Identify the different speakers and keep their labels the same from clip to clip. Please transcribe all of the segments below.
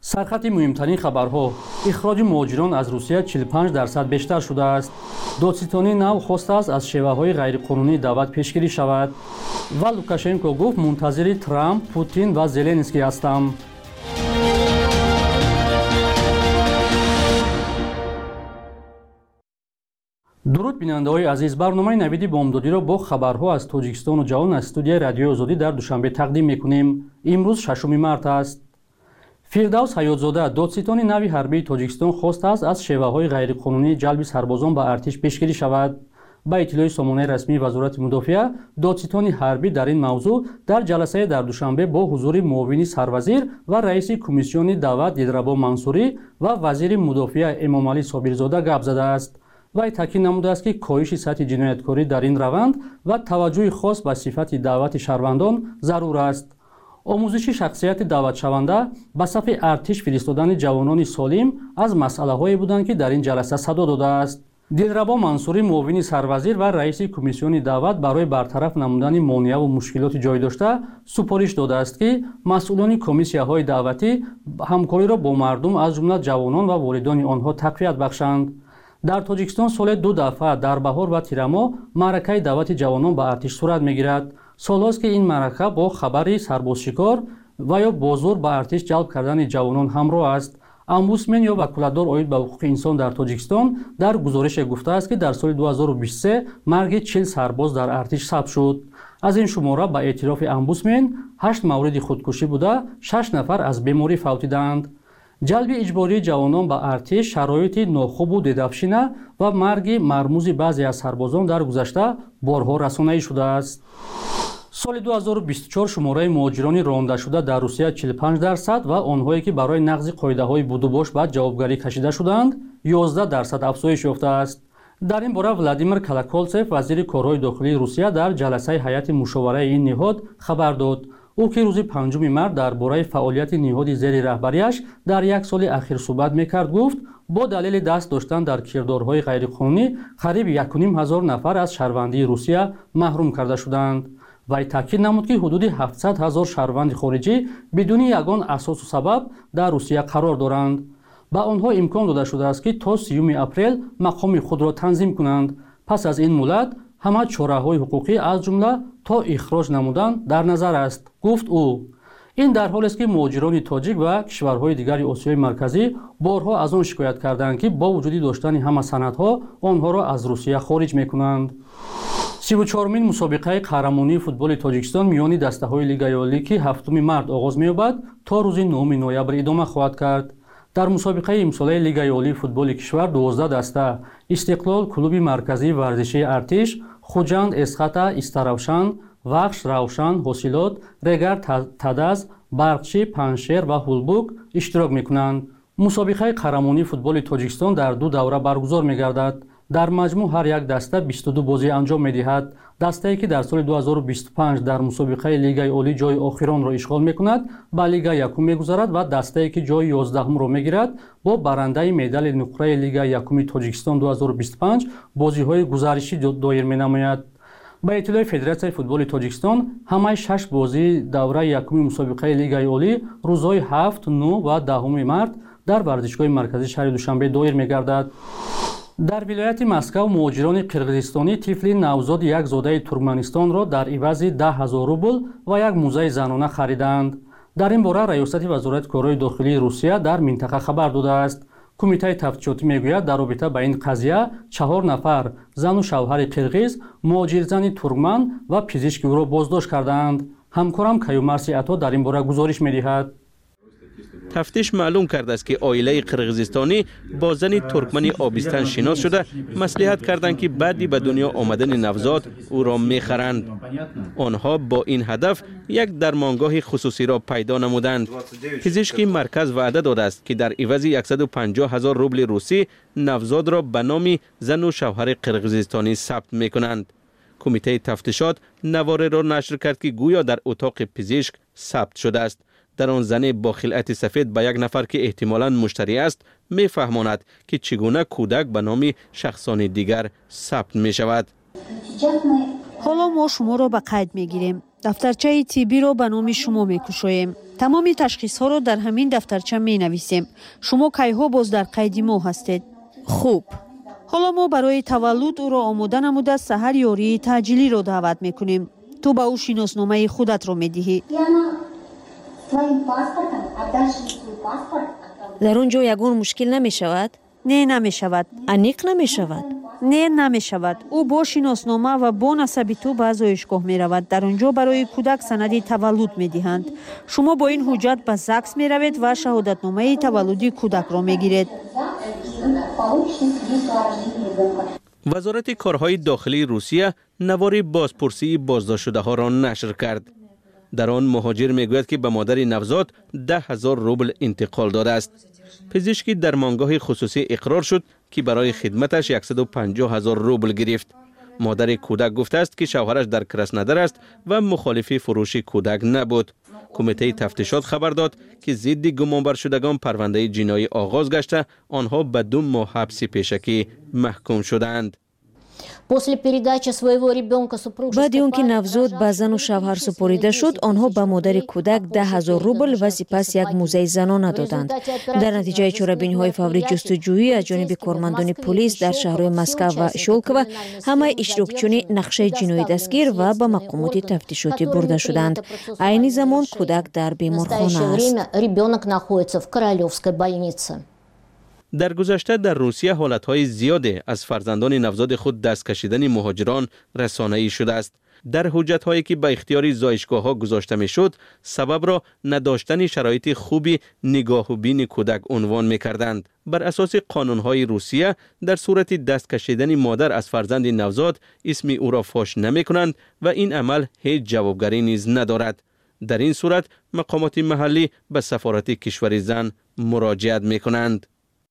Speaker 1: سرخط مهمترین خبرها: اخراج مهاجران از روسیه 45% بیشتر شده است. دادستانی نو خواسته است از شیوه‌های غیرقانونی دعوت پیشگیری شود و لوکاشنکو گفت منتظر ترامپ، پوتین و زلنسکی هستم. درود بیننده‌های عزیز، برنامه نویدی بامدادی‌را با خبرها از تاجیکستان و جهان از استودیوی رادیوی آزادی در دوشنبه تقدیم می‌کنیم. امروز 6 مارس است. فیردوس حیاتزاده، دادستانی نوی حربی تاجیکستان خواسته است از شیوه‌های غیرقانونی جلب سربازان به ارتش پیشگیری شود. با اطلاع سامانه رسمی وزارت مدافعه، دادستانی حربی در این موضوع در جلسه در دوشنبه با حضور معاون سروزیر و رئیس کمیسیون دعوت دیدربا منصوری و وزیر مدافعه امامعلی صابرزاده گپ زده است. وی تاکید نموده است که کاهش سطح جنایتکاری در این روند و توجه خاص به صفت دعوت شهروندان ضرور است. آموزش شخصیت دعوت شونده به صف ارتش فرستادن جوانان سالم از مسئله‌هایی بودند که در این جلسه صدا داده است. دلربا منصوری معاون سروزیر و رئیس کمیسیون دعوت برای برطرف نمودن مانع و مشکلات جای داشته سپارش داده است که مسئولان کمیسیون‌های دعوتی همکاری را با مردم از جمله جوانان و والدان آنها تقویت بخشند. در تاجیکستان سال 2 دفعه در بهار و تیرما معرکه دعوت جوانان به ارتش صورت می‌گیرد. سال است که این معرکه با خبری سربازشکار و یا بازور به ارتش جلب کردن جوانان همراه است. امبودسمن یا وکالتدار اوید به حقوق انسان در تاجیکستان در گزارش گفته است که در سال 2023 مرگ 40 سرباز در ارتش ثبت شد. از این شماره به اعتراف امبودسمن 8 مورد خودکشی بوده، 6 نفر از بیماری فوتیدند. جلب اجباری جوانان به ارتش شرایط ناخوب و دیدافشینه و مرگ مرموز بعضی از سربازان در گذشته بارها رسانه‌ای شده است. سال 2024 شماره مهاجران رانده شده در روسیه 45% و آنهایی که برای نقض قاعده‌های بود و باش بعد جوابگری کشیده شدند 11% افزایش یافته است. در این باره ولادیمیر کلاکولتسف، وزیر کارهای داخلی روسیه، در جلسه هیئت مشاوره این نهاد خبر داد. او که روز 5 مارس درباره فعالیت نهاد زیر رهبریش در یک سال اخیر صحبت می‌کرد، گفت با دلیل دست داشتن در کردارهای غیرقانونی قریب 1,500 نفر از شهروندی روسیه محروم کرده شدند. وی تاکید نمود که حدود 700,000 شهروند خارجی بدون یگان اساس و سبب در روسیه قرار دارند. به آنها امکان داده شده است که تا 30 اپریل مقام خود را تنظیم کنند. پس از این مدت همه چاره‌های حقوقی از جمله تا اخراج نمودن در نظر است، گفت او. این در حالی است که مهاجران تاجیک و کشورهای دیگر آسیای مرکزی بارها از آن شکایت کردند که با وجود داشتن همه سندها آنها را از روسیه خارج می‌کنند. 34مین مسابقه قهرمانی فوتبال تاجیکستان میان دسته‌های لیگای عالی که 7 مارس آغاز می‌یابد تا روز 9 نوامبر ادامه خواهد کرد. در مسابقه امساله لیگای عالی فوتبال کشور 12 دسته استقلال، کلوب مرکزی ورزشی ارتش، خوجند، اسخاتا، استراوشان، وخش روشن، حاصلات، رگر تدز، برقچی، پنشیر و هولبوک اشتراک می‌کنند. مسابقه قهرمانی فوتبال تاجیکستان در 2 دوره برگزار می‌گردد. در مجموع هر یک دسته 22 بازی انجام می‌دهد. دسته‌ای که در سال 2025 در مسابقه لیگای عالی جای آخران را اشغال می‌کند، به لیگ یکم می‌گذرد و دسته‌ای که جای 11 را می‌گیرد با برنده مدال نقره لیگ یکم تاجیکستان 2025 بازی‌های گزارشی دایر می‌نماید. با اطلاع فدراسیون فوتبال تاجیکستان همه 6 بازی دوره یکم مسابقه لیگای عالی روزهای 7، 9 و 10 مارس در ورزشگاه مرکزی شهر دوشنبه دایر می‌گردد. در ولایت مسکو مهاجران قرغیزستانی طفل نوزاد یک زاده ترکمنستان را در عوض 10,000 روبل و یک موزه زنانه خریدند. در این باره ریاست وزارت کارهای داخلی روسیه در منطقه خبر داده است. کمیته تفتیشاتی میگوید در رابطه با این قضیه 4 نفر زن و شوهر قرغیز مهاجرزن ترکمن و پزشک او را بازداشت کردند. همکارم کیومرسی عطا در این باره گزارش می‌دهد.
Speaker 2: تفتیش معلوم کرده است که عائله قرغیزستانی با زن ترکمنی آبستن شناس شده مصلحت کردند که بعدی به دنیا آمدن نوزاد او را میخرند. آنها با این هدف یک درمانگاه خصوصی را پیدا نمودند. پزشکی مرکز وعده داده است که در عوض 150,000 روبل روسی نوزاد را به نام زن و شوهر قرغیزستانی ثبت میکنند. کمیته تفتیشات نواره را نشر کرد که گویا در اتاق پزشک ثبت شده است. در آن زن با خلعت سفید به یک نفر که احتمالاً مشتری است میفهماند که چگونه کودک به نام شخصان دیگر ثبت می شود.
Speaker 3: حالا ما شما را به قید می گیریم. дафтарчаи тиббиро ба номи шумо мекушоем. тамоми ташхисҳоро дар ҳамин дафтарча менависем. шумо кайҳо боз дар қайди мо ҳастед? хуб, ҳоло мо барои таваллуд ӯро омода намуда саҳар ёрии таъҷилиро даъват мекунем. ту ба ӯ шиносномаи худатро медиҳӣ.
Speaker 4: дар он ҷо ягон мушкил намешавад?
Speaker 3: не, намешавад.
Speaker 4: аниқ намешавад?
Speaker 3: не, намешавад. ӯ бо шиноснома ва бо насаби ту ба зоишгоҳ меравад. дар он ҷо барои кӯдак санади таваллуд медиҳанд. шумо бо ин ҳуҷҷат ба ЗАГС меравед ва шаҳодатномаи таваллуди кӯдакро мегиред.
Speaker 2: вазорати корҳои дохилии Русия навори бозпурсии боздоштшудаҳоро нашр кард. дар он муҳоҷир мегӯяд ки ба модари навзод 10,000 рубл интиқол додааст. пизишки дармонгоҳи хусусӣ иқрор шуд ки барои хидматаш 150,000 рубл гирифт. модари кӯдак гуфтааст ки шавҳараш дар Краснодар аст ва мухолифи фурӯши кӯдак набуд. кумитаи тафтишот хабар дод ки зидди гумонбаршудагон парвандаи ҷиноӣ оғоз гашта онҳо ба 2 моҳ ҳабси пешакӣ маҳкум шуданд.
Speaker 4: баъди он ки навзод ба зану шавҳар супорида шуд, онҳо ба модари кӯдак 10,000 рубл ва сипас як музеи занона доданд. дар натиҷаи чорабиниҳои фаври ҷустуҷӯӣ аз ҷониби кормандони полис дар шаҳрҳои Москва ва Шёлково ҳамаи иштирокчиёни нақшаи ҷиноӣ дастгир ва ба мақомоти тафтишотӣ бурда шуданд. айни замон кӯдак дар беморхона аст.
Speaker 2: дар гузашта дар Русия ҳолатҳои зиёде аз фарзандони навзоди худ даст кашидани муҳоҷирон расонаӣ шудааст. дар ҳуҷҷатҳое ки ба ихтиёри зоишгоҳҳо гузошта мешуд, сабабро надоштани шароити хуби нигоҳубини кӯдак унвон мекарданд. бар асоси қонунҳои Русия дар сурати даст кашидани модар аз фарзанди навзод исми ӯро фош намекунанд ва ин амал ҳеҷ ҷавобгарӣ низ надорад. дар ин сурат мақомоти маҳаллӣ ба сафорати кишвари зан муроҷиат мекунанд.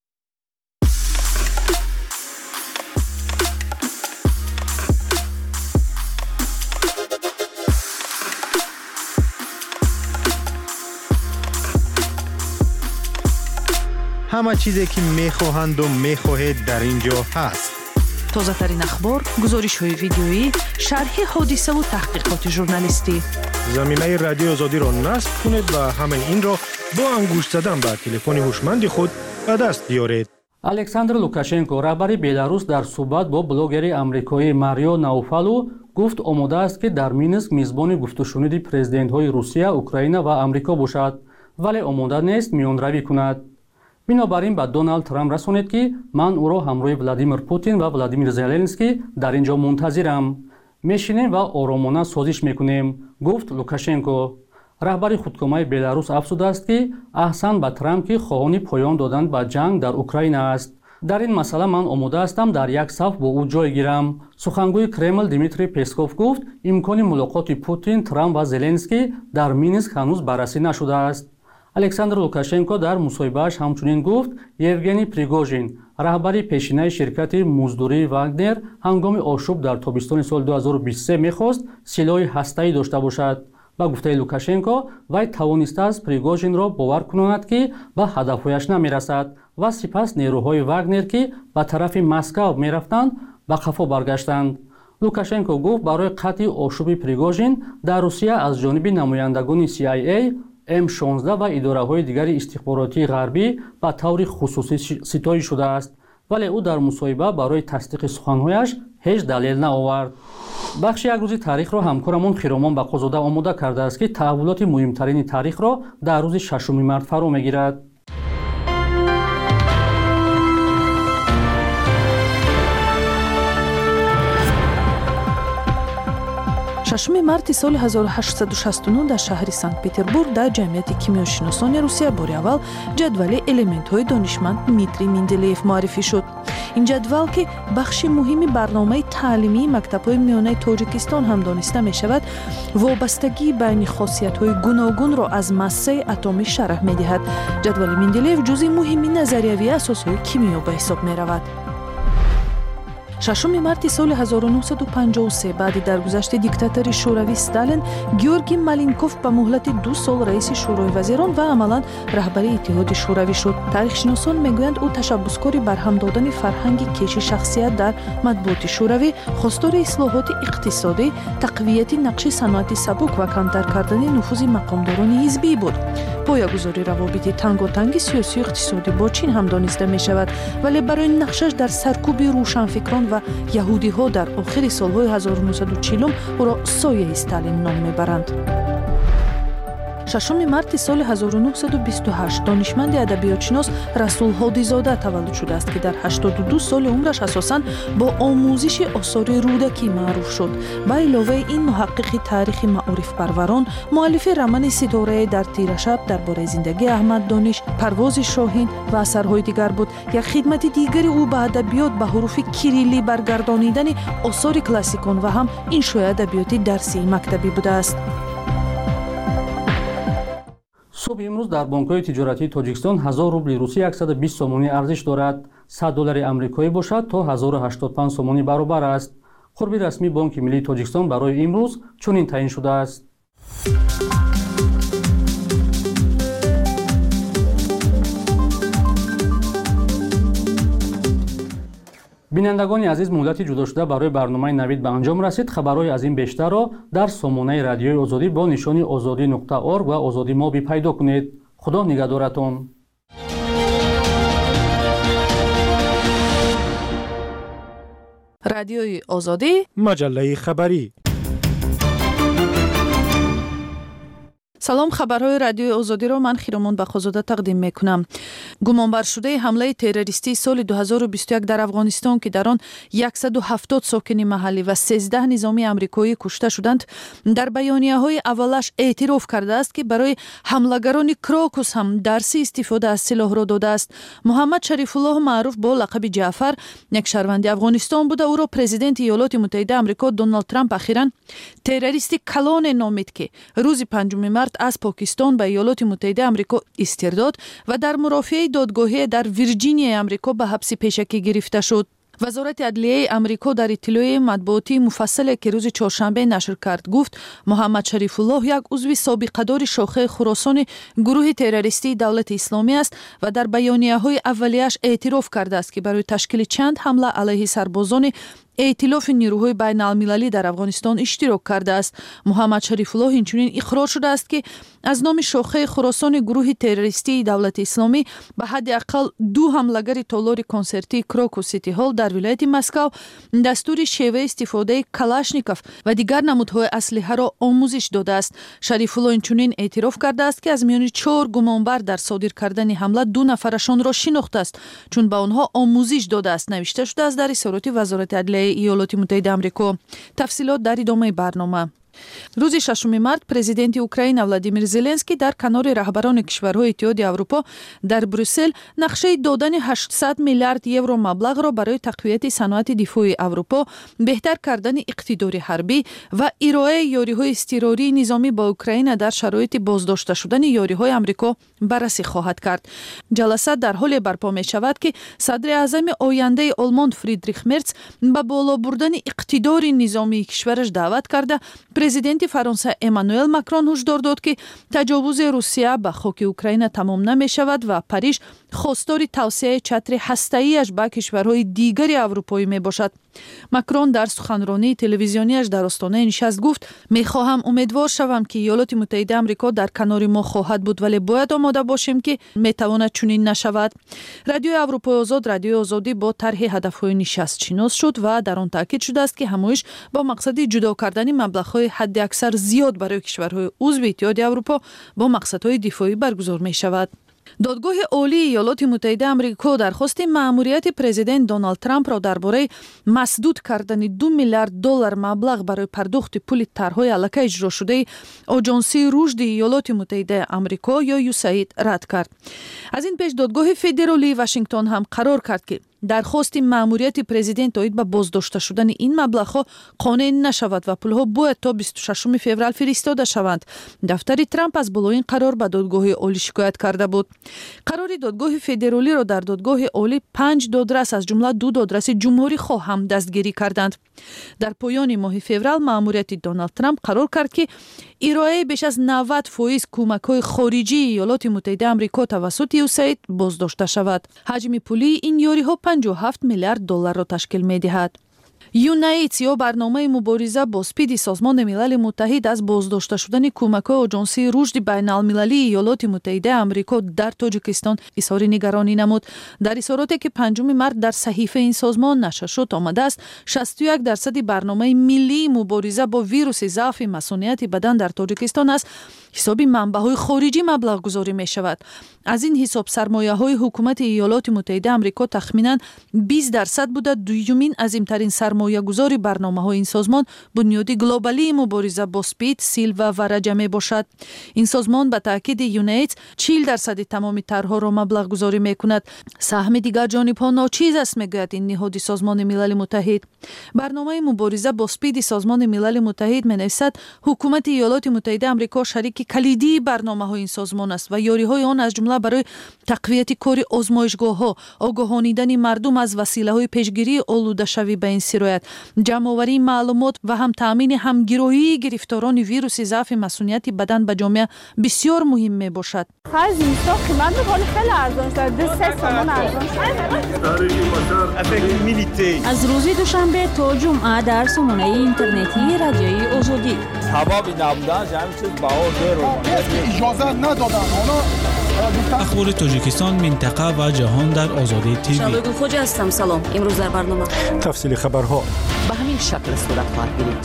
Speaker 5: 'ҳама чизе ки мехоҳанду мехоҳед дар ин ҷо ҳаст.
Speaker 6: тозатарин ахбор, гузоришҳои видеоӣ, шарҳи ҳодисаву таҳқиқоти журналистӣ.
Speaker 5: заминаи радиои озодиро насб кунед ва ҳамаи инро бо ангушт задан ба телефони ҳушманди худ ба даст биёред.
Speaker 1: александр лукашенко, раҳбари Беларус, дар суҳбат бо блогери амрикоӣ Марио Науфалу гуфт омода аст ки дар Минск мизбони гуфтушуниди президентҳои Русия, Украина ва Амрико бошад, вале омода нест миёнравӣ кунад. бинобар ин ба Доналд Трамп расонед ки ман ӯро ҳамроҳи Владимир Путин ва Владимир Зеленский дар ин ҷо мунтазирам. мешинем ва оромона созиш мекунем, гуфт Лукашенко. раҳбари худкомаи Беларус афзудааст ки аҳсан ба Трамп ки хоҳони поён додан ба ҷанг дар Украина аст. дар ин масъала ман омода ҳастам дар як саф бо ӯ ҷой гирам. сухангӯи Кремл Дмитрий Песков гуфт, имкони мулоқоти Путин, Трамп ва Зеленский дар Минск ҳанӯз баррасӣ нашудааст. александр Лукашенко дар мусоҳибааш ҳамчунин гуфт, Евгений Пригожин, раҳбари пешинаи ширкати муздурии Вагнер, ҳангоми ошӯб дар тобистони соли 2023 мехост силоҳи ҳастаӣ дошта бошад. ба гуфтаи Лукашенко, вай тавонистааст Пригожинро бовар кунонад ки ба ҳадафҳояш намерасад ва сипас нерӯҳои Вагнер ки ба тарафи Москав мерафтанд, ба қафо баргаштанд. Лукашенко гуфт, барои қатъи ошӯби Пригожин дар Русия аз ҷониби намояндагони CIA, М16 ва идораҳои дигари истихборотии ғарбӣ ба таври хусусӣ ситоӣ шудааст, вале ӯ дар мусоҳиба барои тасдиқи суханҳояш ҳеҷ далел наовард. бахши як рӯзи таърихро ҳамкорамон Хиромон Бақозода омода кардааст ки таҳввулоти муҳимтарини таърихро дар рӯзи 6 март фаро мегирад.
Speaker 6: 6 марти соли 1869 дар шаҳри Санкт-Петербург дар ҷамъияти кимиёшиносони Русия бори аввал ҷадвали элементҳои донишманд Дмитрий Менделеев муаррифӣ шуд. ин ҷадвал ки бахши муҳими барномаи таълимии мактабҳои миёнаи Тоҷикистон ҳам дониста мешавад, вобастагии байни хосиятҳои гуногунро аз массаи атомӣ шарҳ медиҳад. ҷадвали Менделеев ҷузъи муҳими назариявии асосҳои кимиё ба ҳисоб меравад. 6 марти соли 1953 баъди даргузашти диктатори шӯравӣ Сталин Георгий Маленков ба муҳлати 2 сол раиси шӯрои вазирон ва амалан раҳбари иттиҳоди шӯравӣ шуд. Таърихшиносон мегӯянд ӯ ташаббускори барҳам додани фарҳанги кеши шахсият дар матбуоти шӯравӣ, хостори ислоҳоти иқтисодӣ, тақвияти нақши саноати сабук ва камтар кардани нуфузи мақомдорони ҳизбӣ буд. поягузори равобити танготанги сиёсию иқтисодӣ бо чин ҳам дониста мешавад, вале барои нақшаш дар саркуби рӯшанфикрон ва яҳудиҳо дар охири солҳои 1940 ӯро сояи Сталин ном мебаранд. 6 марти соли 1928 донишманди адабиётшинос Расул Ҳодизода таваллуд шудааст, ки дар 82 соли умраш асосан бо омӯзиши осори рӯдакӣ маъруф шуд. Ба иловаи ин муҳаққиқи таърихи маърифпарварон, муаллифи романи Ситорае дар тирашаб дар бораи зиндагии Аҳмад Дониш, Парвози Шоҳин ва асарҳои дигар буд. Як хидмати дигари ӯ ба адабиёт ба ҳуруфи кириллӣ баргардонидани осори классикон ва ҳам иншои адабиёти дарсии мактабӣ будааст.
Speaker 1: صبح امروز در بانک‌های تجارتی تاجیکستان 1000 روبل روسی 120 سومانی ارزش دارد. 100 دلار آمریکایی باشد تا 1085 سومانی برابر است. قرب رسمی بانک ملی تاجیکستان برای امروز چنین تعیین شده است. بینندگان عزیز، مدتی جدا شده برای برنامه نوید به انجام رسید. خبرهای از این بیشتر را در سامانه رادیوی آزادی با نشانی azadi.org و آزادی مابی پیدا کنید. خدا نگهدارتان.
Speaker 6: رادیوی آزادی،
Speaker 5: مجله خبری.
Speaker 6: салом, хабарҳои радиои озодиро ман Хиромон Бахозода тақдим мекунам. гумонбаршудаи ҳамлаи террористии соли 2021 дар Афғонистон, ки дар он 170 сокини маҳаллӣ ва 13 низоми амрикоӣ кушта шуданд, дар баёнияҳои аввалаш эътироф кардааст, ки барои ҳамлагарони Крокус ҳам дарси истифода аз силоҳро додааст. Муҳаммад Шарифуллоҳ маъруф бо лақаби Ҷаъфар, як шаҳрванди Афғонистон буда, ӯро президенти Иёлоти Муттаҳидаи Амрико Доналд Трамп ахиран террористи калоне номид, ки рӯзи 5 март аз Покистон ба Иёлоти Муттаҳидаи Амрико истирдод ва дар мурофиаи додгоҳие дар Вирҷинияи Амрико ба ҳабси пешакӣ гирифта шуд. вазорати адлияи Амрико дар иттилои матбуотии муфассале, ки рӯзи чоршанбе нашр кард, гуфт Муҳаммад Шарифуллоҳ як узви собиқадори шохаи Хуросони гурӯҳи террористии Давлати Исломӣ аст ва дар баёнияҳои аввалияш эътироф кардааст, ки барои ташкили чанд ҳамла алайҳи сарбозони эътилофи нирӯҳои байналмилалӣ дар Афғонистон иштирок кардааст. Муҳаммад Шарифуллоҳ инчунин иқрор шудааст, ки аз номи шохаи Хуросони гурӯҳи террористии Давлати Исломӣ ба ҳадди ақал 2 ҳамлагари толори консертии Крокус Сити Ҳол дар вилояти Москав дастури шеваи истифодаи Калашников ва дигар намудҳои аслиҳаро омӯзиш додааст. Шарифуллоҳ инчунин эътироф кардааст, ки аз миёни 4 гумонбар дар содир кардани ҳамла 2 нафарашонро шинохтааст, чун ба онҳо омӯзиш додааст, навишта шудааст дар изҳороти вазорати адлияи Иёлоти Муттаҳидаи Амрико. Тафсилот дар идомаи барнома. рӯзи 6 март президенти Украина Владимир Зеленский дар канори раҳбарони кишварҳои Иттиҳоди Аврупо дар Брюссел нақшаи додани 800 миллиард евро маблағро барои тақвияти саноати дифои Аврупо, беҳтар кардани иқтидори ҳарбӣ ва ироаи ёриҳои изтирории низомӣ ба Украина дар шароити боздошта шудани ёриҳои Амрико баррасӣ хоҳад кард. ҷаласа дар ҳоле барпо мешавад, ки садри аъзами ояндаи Олмон Фридрих Мерц ба боло бурдани иқтидори низомии кишвараш даъват карда, президенти Фаронса Эммануэл Макрон ҳушдор дод, ки таҷовузи Русия ба хоки Украина тамом намешавад ва Париж хостори тавсеяи чатри ҳастаиаш ба кишварҳои дигари аврупоӣ мебошад. Макрон дар суханронии телевизионияш дар остонаи нишаст гуфт: мехоҳам умедвор шавам, ки Иёлоти Муттаҳидаи Амрико дар канори мо хоҳад буд, вале бояд омода бошем, ки метавонад чунин нашавад. Радиои Аврупои озод, радиои озодӣ бо тарҳи ҳадафҳои нишаст шинос шуд ва дар он таъкид шудааст, ки ҳамоиш бо мақсади ҷудо кардани маблағҳои ҳадди аксар зиёд барои кишварҳои узви Иттиҳоди Аврупо бо мақсадҳои дифоӣ баргузор мешавад. додгоҳи олии Иёлоти Муттаҳидаи Амрико дархости маъмурияти президент Доналд Трампро дар бораи масдуд кардани $2 миллиард маблағ барои пардохти пули тарҳои аллакай иҷрошудаи Оҷонсии рушди Иёлоти Муттаҳидаи Амрико ё USAID рад кард. аз ин пеш додгоҳи федералии Вашингтон ҳам қарор кард, ки درخواست مأموریت پرزیدنت اوید به بازداشته شدن این مبلغها قانع نشود و پولها باید تا 26 فوریه فرستاده شوند. دفتر ترامپ از بالوین قرار به دادگاه عالی شکایت کرده بود. قرار دادگاه فدرالی را در دادگاه عالی 5 دادرس از جمله 2 دادرس جمهوری خواه هم دستگیری کردند. در پایان ماه فوریه مأموریت دونالد ترامپ قرار کرد که ارائه بیش از 90% کمک‌های خارجی ایالات متحده آمریکا توسط USAID بازداشته شود. حجم پولی این یاری‌ها 57 میلیارد دلار را تشکیل می‌دهد. یونایت یا برنامه مبارزه با اسپید سازمان ملل متحد از بازداشته شدن کمک‌های آژانسی رشد بین‌المللی ایالات متحده آمریکا در تاجیکستان اظهار نگرانی نمود. در اظهاراتی که 5 مارس در صحیفه این سازمان نشر شد آمده است 61% برنامه ملی مبارزه با ویروس ضعف مسئولیت بدن در تاجیکستان است حساب منبع‌های خارجی مبلغ گذاری می شود. از این حساب سرمایه‌های حکومت ایالات متحده آمریکا تخمیناً 20% بوده. دومین عظیم‌ترین سرمایه گذاری برنامه‌های این سازمان بنیاد گلوبالی مبارزه با اسپید، سیل و ورجه می باشد. این سازمان به تاکید یونایت 40% تمام طرح‌ها را مبلغ گذاری می کند. سهم دیگر جانب‌ها ناچیز است میگوید این نهاد سازمان ملل متحد. برنامه مبارزه با اسپید سازمان ملل متحد می‌نویسد حکومت ایالات متحده آمریکا شریک کلیدی برنامه‌های این سازمان است و یاری‌های آن از جمله برای تقویت کار آزمایشگاه‌ها، آگاهانیدن مردم از وسیله‌های پیشگیری آلوده شوی به این سرایت، جمع‌آوری معلومات و هم تامین همگرایی گرفتاران ویروس ضعف مسئولیت بدن به جامعه بسیار مهم میباشد.
Speaker 7: از این قیمت خیلی ارزان شد. 2 تومان ارزان شد.
Speaker 3: از روز دوشنبه تا جمعه در سامانه اینترنتی رادیوی آزادی.
Speaker 8: حبابی نبودن همین چیز باور اجازه ندادن.
Speaker 9: اخبار تاجیکستان، منطقه و جهان در آزادی تیوی.
Speaker 3: شبگون خوجا هستم. سلام. امروز در برنامه
Speaker 5: تفصیل خبرها
Speaker 10: به همین شکل صورت خواهد گرفت.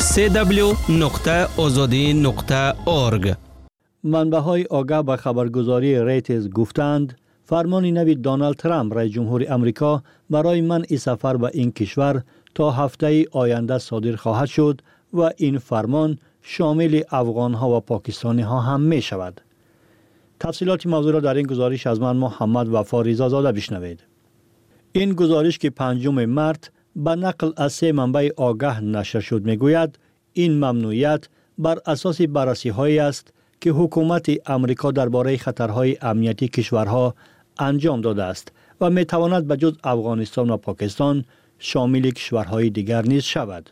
Speaker 2: www.azadi.org.
Speaker 11: منبع‌های آگاه به خبرگزاری ریترز گفتند فرمان نوی دونالد ترامپ رئیس جمهور آمریکا برای منع سفر به این کشور تا هفته آینده صادر خواهد شد و این فرمان شامل افغان‌ها و پاکستانی‌ها هم می شود. تفصیلات موضوع را در این گزارش از من محمد وفا رضازاده بشنوید. این گزارش که 5 مارس به نقل از 3 منبع آگاه نشر شد میگوید این ممنوعیت بر اساس بررسی‌هایی است که حکومت آمریکا درباره خطرهای امنیتی کشورها انجام داده است و میتواند به جز افغانستان و پاکستان شامل کشورهای دیگر نیز شود.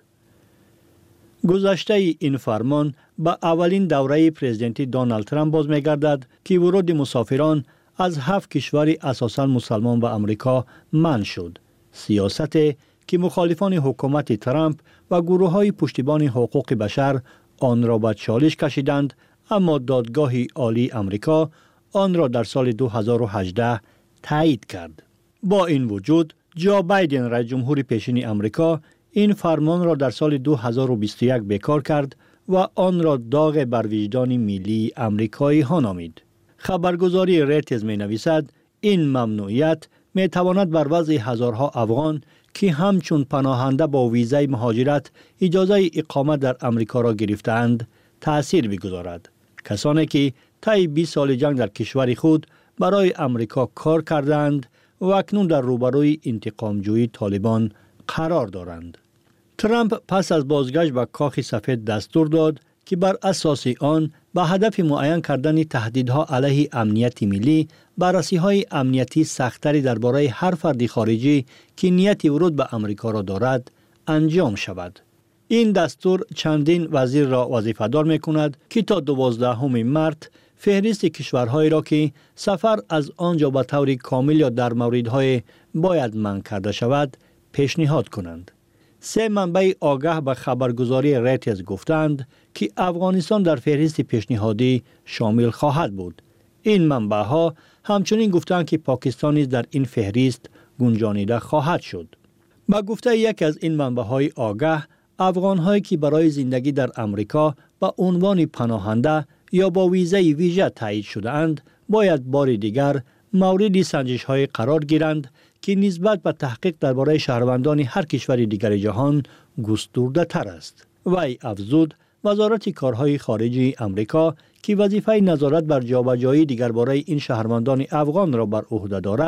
Speaker 11: گذشته این فرمان به اولین دوره پرزیدنتی دونالد ترامپ باز می‌گردد که ورود مسافران از 7 کشور اساساً مسلمان به آمریکا منع شد. سیاستی که مخالفان حکومت ترامپ و گروه‌های پشتیبان حقوق بشر آن را به چالش کشیدند، اما دادگاه عالی آمریکا آن را در سال 2018 تایید کرد. با این وجود جو بایدن رئیس جمهور پیشین آمریکا این فرمان را در سال 2021 بکار کرد و آن را داغ بر وجدان ملی آمریکایی ها نامید. خبرگزاری ریترز می نویسد این ممنوعیت می تواند بر وضع هزارها افغان که همچون پناهنده با ویزای مهاجرت اجازه اقامت در آمریکا را گرفتند تأثیر بگذارد. کسانی که طی 20 سال جنگ در کشور خود برای آمریکا کار کردند و اکنون در روبروی انتقامجویی طالبان قرار دارند. ترامپ پس از بازگشت به کاخ سفید دستور داد که بر اساس آن به هدف معین کردن تهدیدها علیه امنیت ملی بررسی‌های امنیتی سخت‌تری درباره هر فرد خارجی که نیت ورود به آمریکا را دارد انجام شود. این دستور چندین وزیر را وظیفه‌دار می‌کند که تا 12 مارس فهرست کشورهایی را که سفر از آنجا به طور کامل یا در موردهای باید منع کرده شود پیشنهاد کنند. 3 منبع آگاه به خبرگزاری ریترز گفتند که افغانستان در فهرست پیشنهادی شامل خواهد بود. این منبع‌ها همچنین گفتند که پاکستان نیز در این فهرست گنجانیده خواهد شد. با گفته یک از این منبع‌های آگاه، افغان‌هایی که برای زندگی در آمریکا با عنوان پناهنده یا با ویزای ویژه تایید شده اند باید بار دیگر مورد سنجش‌های قرار گیرند که نسبت به تحقیق درباره شهروندان هر کشور دیگر جهان گسترده تر است. وی افزود وزارت کارهای خارجی آمریکا که وظیفه نظارت بر جابجایی دیگر برای این شهروندان افغان را بر عهده دارد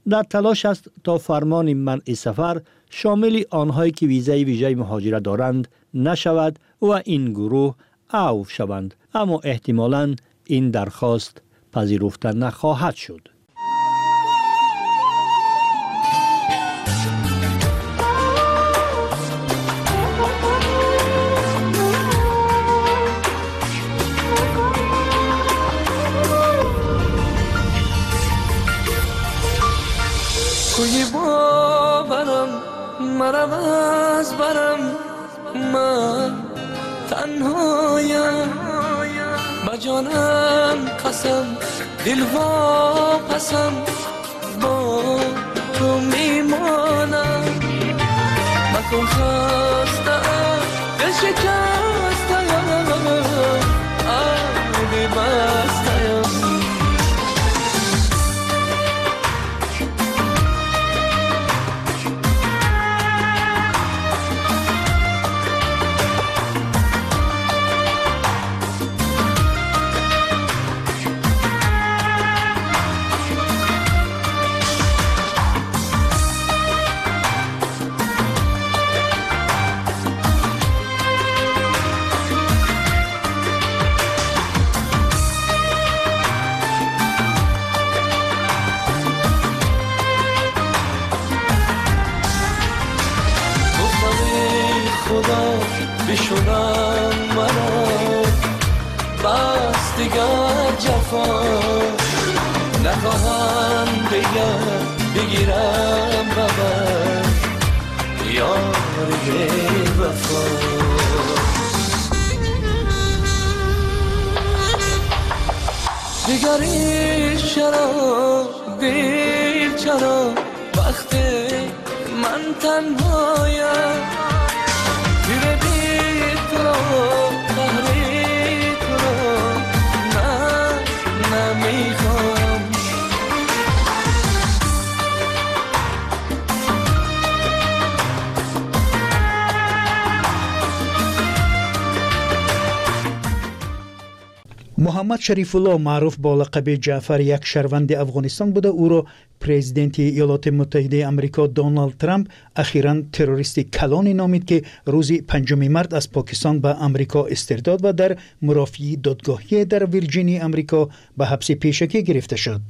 Speaker 11: در تلاش است تا فرمان منع سفر شامل آنهایی که ویزای ویژه مهاجرت دارند نشود و این گروه عفو شوند، اما احتمالاً این درخواست پذیرفته نخواهد شد.
Speaker 12: کوی باورم مرم از برم من تنهایم با جانم قسم دل واپسم با تو میمانم مکن خستم دل شکستم عهد بستم بشونم مرا بس دیگر جفا نخواهم بگیرم ببر یار وفا دیگری چرا دیر چرا وقتی من تنهایم
Speaker 13: محمد شریف الله معروف با لقب جعفر یک شهروند افغانستان بوده. او را پرزیدنت ایالات متحده آمریکا دونالد ترامپ اخیراً تروریست کلانی نامید که روز 5 مارس از پاکستان به آمریکا استرداد و در مرافعه دادگاهی در ویرجینیا آمریکا به حبس پیشگی گرفته شد.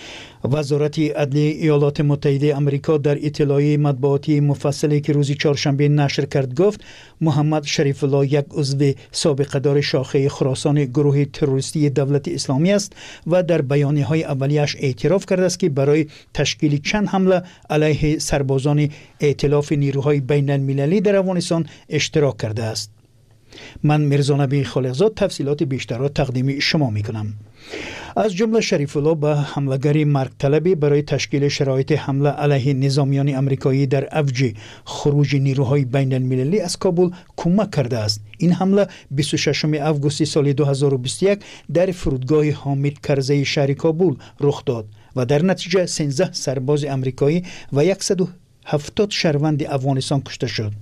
Speaker 13: وزارت عدلیه ایالات متحده آمریکا در اطلاعیه مطبوعاتی مفصلی که روز چهارشنبه نشر کرد گفت محمد شریف الله یک عضو سابقه دار شاخه خراسان گروه تروریستی دولت اسلامی است و در بیانیه‌های اولیه‌اش اعتراف کرده است که برای تشکیل چند حمله علیه سربازان ائتلاف نیروهای بین المللی در افغانستان اشتراک کرده است. من میرزا نبی خالقزاد تفصیلات بیشتر را تقدیم شما میکنم. از جمله شریف الله به حمله‌گری مرگ طلبی برای تشکیل شرایط حمله علیه نظامیان آمریکایی در اوج خروج نیروهای بین المللی از کابل کمک کرده است. این حمله 26 آگوست سال 2021 در فرودگاه حامد کرزی شهر کابل رخ داد و در نتیجه 13 سرباز آمریکایی و 170 شهروند افغانستان کشته شد.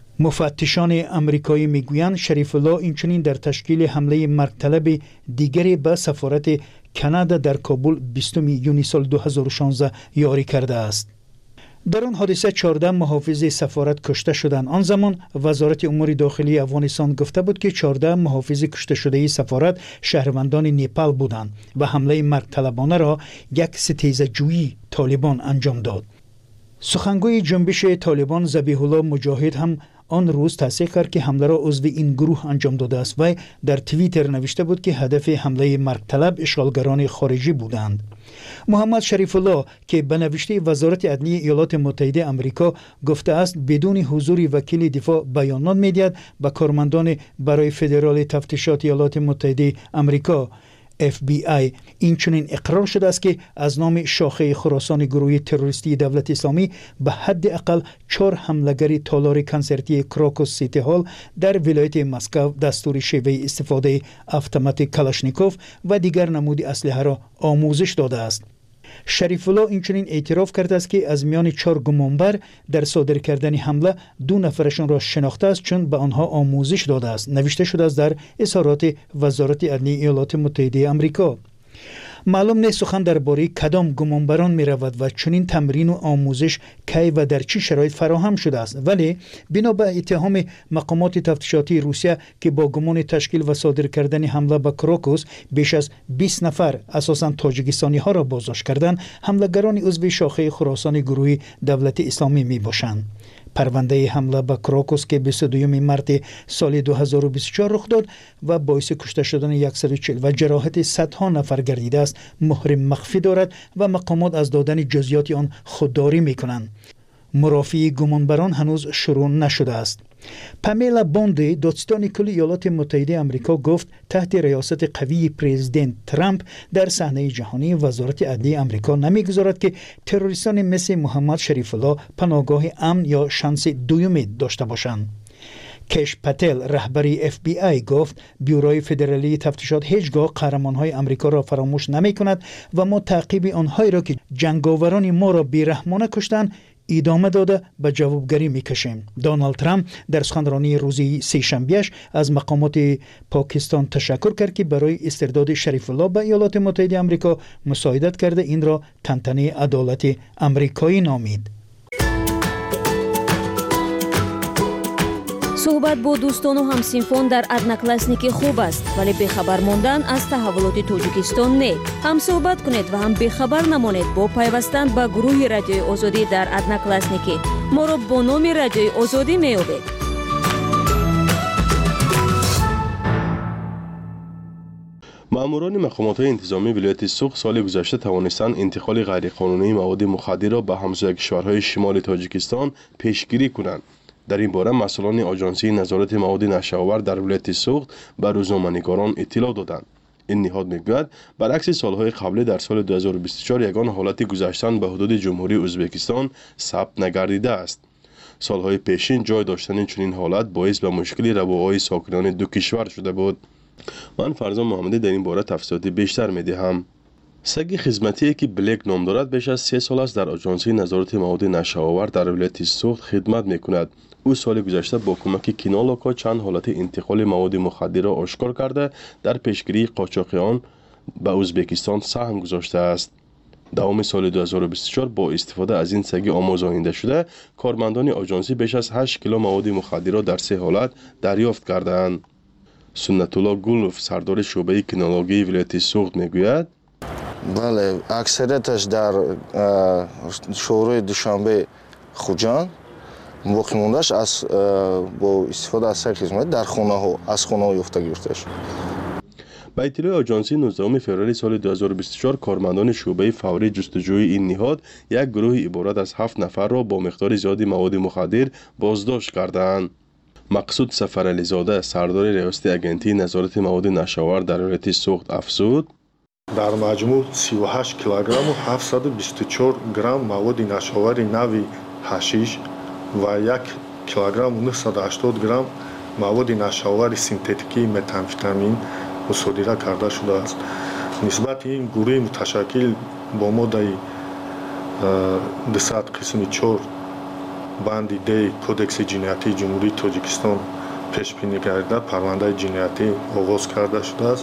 Speaker 13: مفتشان آمریکایی میگویند شریف الله اینچنین در تشکیل حمله مرگ طلب دیگری به سفارت کانادا در کابل 20 یونیو سال 2016 یاری کرده است. در آن حادثه 14 محافظ سفارت کشته شدند. آن زمان وزارت امور داخلی افغانستان گفته بود که 14 محافظ کشته شده سفارت شهروندان نیپال بودند و حمله مرگ طلبانه را یک ستیزه‌جویی طالبان انجام داد. سخنگوی جنبش طالبان ذبیح الله مجاهد هم آن روز تصدیق کرد که حمله را عضو این گروه انجام داده است و در توییتر نوشته بود که هدف حمله مرگ طلب اشغالگران خارجی بودند. محمد شریف الله که به نوشته وزارت عدلیه ایالات متحده آمریکا گفته است بدون حضور وکیل دفاع بیانات می‌دهد به کارمندان برای فدرال تفتیشات ایالات متحده آمریکا FBI اینچنین اقرار شده است که از نام شاخه خراسان گروه تروریستی دولت اسلامی به حد اقل 4 حمله‌گر تالار کنسرتی کراکوس سیتی هال در ولایت مسکو دستور شیوه استفاده اتومات کلاشنیکوف و دیگر نمود اسلحه را آموزش داده است. شریف الله اینچنین اعتراف کرده است که از میان 4 گمانبر در صادر کردن حمله 2 نفرشان را شناخته است چون به آنها آموزش داده است. نوشته شده است در اظهارات وزارت عدلیه ایالات متحده آمریکا. معلوم نیست سخن درباره کدام گمانبران می رود و چنین تمرین و آموزش کی و در چه شرایط فراهم شده است، ولی بنا به اتهام مقامات تفتیشاتی روسیه که با گمان تشکیل و صادر کردن حمله به کراکوس بیش از 20 نفر اساساً تاجیکستانی ها را بازداشت کردند، حملگران عضو شاخه خراسان گروه دولت اسلامی می باشند. پرونده حمله به کراکوس که 22 مارس سال 2024 رخ داد و باعث کشته شدن 140 و جراحت صدها نفر گردیده است، مهر مخفی دارد و مقامات از دادن جزئیات آن خودداری می‌کنند. مرافعه گمانبران هنوز شروع نشده است. پامیلا بوندی، دادستان کل ایالات متحده آمریکا گفت تحت ریاست قوی پرزیدنت ترامپ در صحنه جهانی وزارت عدلیه آمریکا نمیگذارد که تروریستان مثل محمد شریف الله پناهگاه امن یا شانس دومی داشته باشند. کش پتل رهبری FBI گفت بیوروی فدرالی تفتیشات هیچگاه قهرمانهای آمریکا را فراموش نمی کند و ما تعقیب آنهایی را که جنگاوران ما را بیرحمانه کشتند ادامه داده به جوابگری میکشیم. دونالد ترامپ در سخنرانی روزی سه‌شنبه‌اش از مقامات پاکستان تشکر کرد که برای استرداد شریف الله به ایالات متحده آمریکا مساعدت کرده، این را تنتنه عدالت آمریکایی نامید.
Speaker 4: صحبت با دوستان و همسینفون در ادناکلاسنیکی خوب است، ولی بخبر ماندن از تحولات تاجیکستان نه. هم صحبت کنید و هم بخبر نمانید با پیوستن به گروه رادیوی آزادی در ادناکلاسنیکی. ما را با نام رادیوی آزادی می‌یابید.
Speaker 14: ماموران مقامات انتظامی ولایت سوخت سال گذشته توانستند انتقال غیرقانونی مواد مخدر را به همسایه کشورهای شمال تاجیکستان پیشگیری کنند. در این باره مسئولان آژانسی نظارت مواد نشه‌آور در ولایت سوخت به روزنامه‌نگاران اطلاع دادند. این نهاد میگوید برعکس سالهای قبلی در سال 2024 یگان حالت گذشتن به حدود جمهوری ازبکستان ثبت نگردیده است. سالهای پیشین جای داشتن چنین حالت باعث به مشکلی رواهای ساکنان دو کشور شده بود. من فرزان محمدی در این باره تفصیلات بیشتر میدهم. سگ خدمتی که بلک نام دارد بیش از 3 سال است در آژانسی نظارت مواد نشه‌آور در ولایت سوخت خدمت میکند. او سال گذشته با کمک کینالاکا چند حالت انتقال مواد مخدر را آشکار کرده در پیشگیری قاچاق آن به ازبکستان سهم گذاشته است. دوام سال 2024 با استفاده از این سگ آموزانیده شده کارمندان آژانسی بیش از 8 کیلو مواد مخدر را در 3 حالت دریافت کردند. سنت الله گلوف سردار شعبه کینولوژی ولایت سوخت میگوید
Speaker 15: بله، اکثریتش در شورای دوشنبه خوجان باقی موندهش از با استفاده از سگ خدمتی در از خانه ها یافته گرفته شد.
Speaker 14: به اطلاع آژانسی 19 فوریه سال 2024 کارمندان شعبه فوری جستجوی این نهاد یک گروه عبارت از 7 نفر را با مقدار زیادی مواد مخدر بازداشت کردند. مقصود سفرعلی زاده سردار ریاست اگنتی نظارت مواد نشه‌آور در ولایت سوخت افزود
Speaker 16: در مجموع 38 کیلوگرم و 724 گرم مواد نشه‌آور نوی حشیش و 1 کیلوگرم و 980 گرم مواد نشه‌آور سینتتیکی متامفتامین مصادره کرده شده است. نسبت این گروه متشکل با ماده 200 قسم 4 بند دی کودکس جنایتی جمهوری تاجیکستان پیش بینی گردیده پرونده جنایتی آغاز کرده شده است.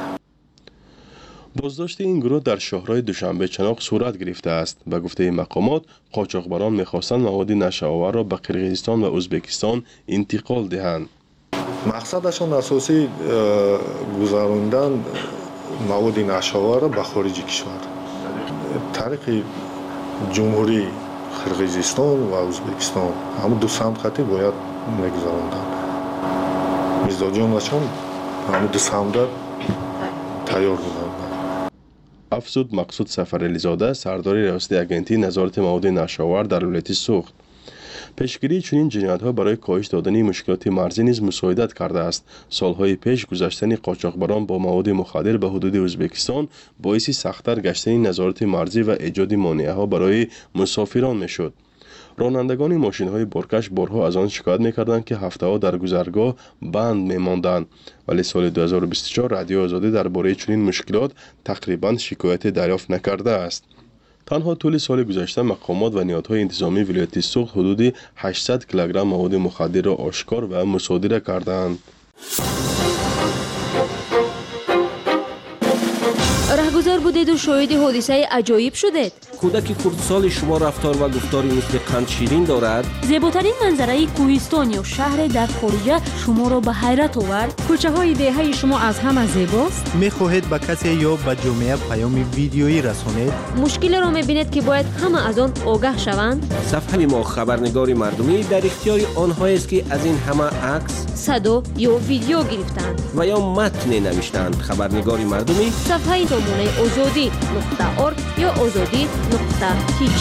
Speaker 14: بازداشت این گروه در شهرهای دوشنبه چناق صورت گرفته است. به گفته مقامات قاچاقبران می‌خواستند مواد نشه‌آور را به قرقیزستان و ازبکستان انتقال دهند.
Speaker 16: مقصدشان اساسی گذراندن مواد نشه‌آور را به خارج کشور طریق جمهوری قرقیزستان و ازبکستان همون دو سمت خطی باید میگذراندن. مزداجانشان همون دو سمت تیار بودند.
Speaker 14: افزود مقصود سفرعلی زاده سردار ریاست اگنتی نظارت مواد نشه‌آور در ولایت سوخت. پیشگیری چنین جنایت‌ها برای کاهش دادن مشکلات مرزی نیز مساعدت کرده است. سالهای پیش گذشتن قاچاقبران با مواد مخدر به حدود ازبکستان باعث سخت‌تر گشتن نظارت مرزی و ایجاد مانع‌ها برای مسافران می‌شد. رانندگان ماشین‌های بارکش بارها از آن شکایت می‌کردند که هفته‌ها در گذرگاه بند می‌ماندند، ولی سال 2024 رادیو آزادی درباره چنین مشکلات تقریباً شکایت دریافت نکرده است. تنها طول سال گذشته مقامات و نهادهای انتظامی ولایت سوخت حدود 800 کیلوگرم مواد مخدر را آشکار و مصادره کردند.
Speaker 4: رهگذر بودیم آمدید و شاهد حادثه عجایب شدید.
Speaker 17: کودک خردسال شما رفتار و گفتاری مثل قند شیرین دارد.
Speaker 3: زیباترین منظره کوهستان یا شهر در خارج شما را به حیرت آورد.
Speaker 18: کوچه های دهه شما از همه زیباست.
Speaker 19: می‌خواهید به کسی یا به جامعه پیام ویدیویی رسانید؟
Speaker 4: مشکل را می‌بینید که باید همه از آن آگاه شوند.
Speaker 17: صفحه ما خبرنگار مردمی در اختیار آنها است که از این همه عکس،
Speaker 4: صدا یا ویدیو گرفتند
Speaker 17: و یا متن نوشتند. خبرنگار مردمی
Speaker 4: صفحه سامانه azadi.org یا azadi.tj.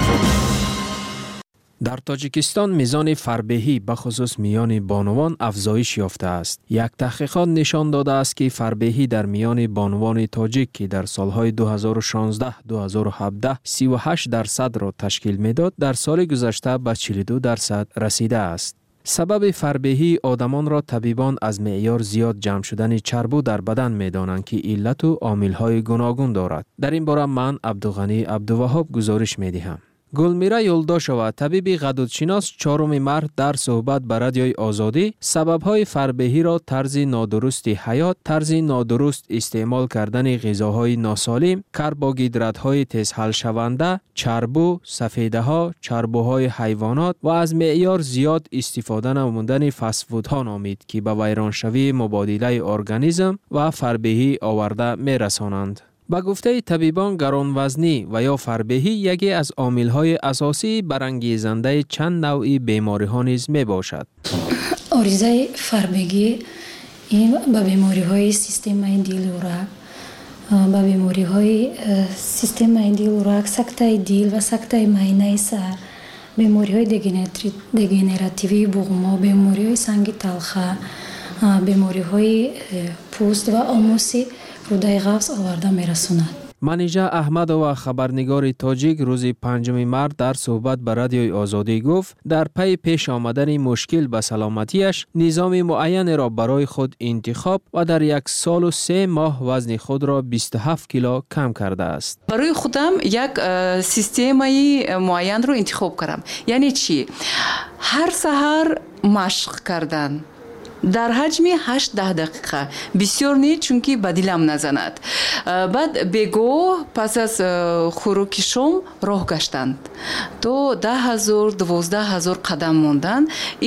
Speaker 2: در تاجیکستان میزان فربهی به خصوص میان بانوان افزایش یافته است. یک تحقیقات نشان داده است که فربهی در میان بانوان تاجیک که در سالهای 2016-2017 38% را تشکیل میداد، در سال گذشته به 42% رسیده است. سبب فربهی آدمان را طبیبان از معیار زیاد جمع شدن چربو در بدن می‌دانند که علت و عامل‌های گوناگون دارد. در این باره من عبدالغنی عبدالوهاب گزارش می‌دهم. گلمیرا یولداشова طبیب غدودشناس 4 مارس در صحبت با رادیوی آزادی سبب‌های فربهی را طرز نادرست حیات، طرز نادرست استعمال کردن غذاهای ناسالم، کربوهیدرات‌های تیزحل شونده، چربو، سفیده‌ها، چربوهای حیوانات و از معیار زیاد استفاده نمودن فست فودها نامید که به ویرانشوی مبادله ارگانیسم و فربهی آورده می‌رسانند. با گفته طبیبان گرانوزنی و یا فربهی یکی از عامل‌های اساسی برانگیزنده چند نوعی بیماری‌ها نیز میباشد.
Speaker 20: آریزه فربگی این با بیماری‌های سیستم دل و رگ، با بیماری‌های سیستم دل و رگ، سکته دل و سکته معده سر، بیماری‌های دگنراتیوی بوم، بیماری‌های سنگ تلخه، بیماری‌های پوست و آموسی رودای غوث آورده میرسوند.
Speaker 2: منیژه احمدова خبرنگار تاجیک روز 5 مارس در صحبت با رادیوی آزادی گفت در پی پیش آمدن مشکل به سلامتیش نظام معین را برای خود انتخاب و در 1 سال و 3 ماه وزن خود را 27 کیلو کم کرده است.
Speaker 21: برای خودم یک سیستمی معین رو انتخاب کردم. یعنی چی؟ هر سحر مشق کردن در حجم 8-10 دقیقه بسیار نیست چون که به دلم نزند. بعد بگو پس از خوراک شام راه گشتند تو 10,000-12,000 قدم موندن.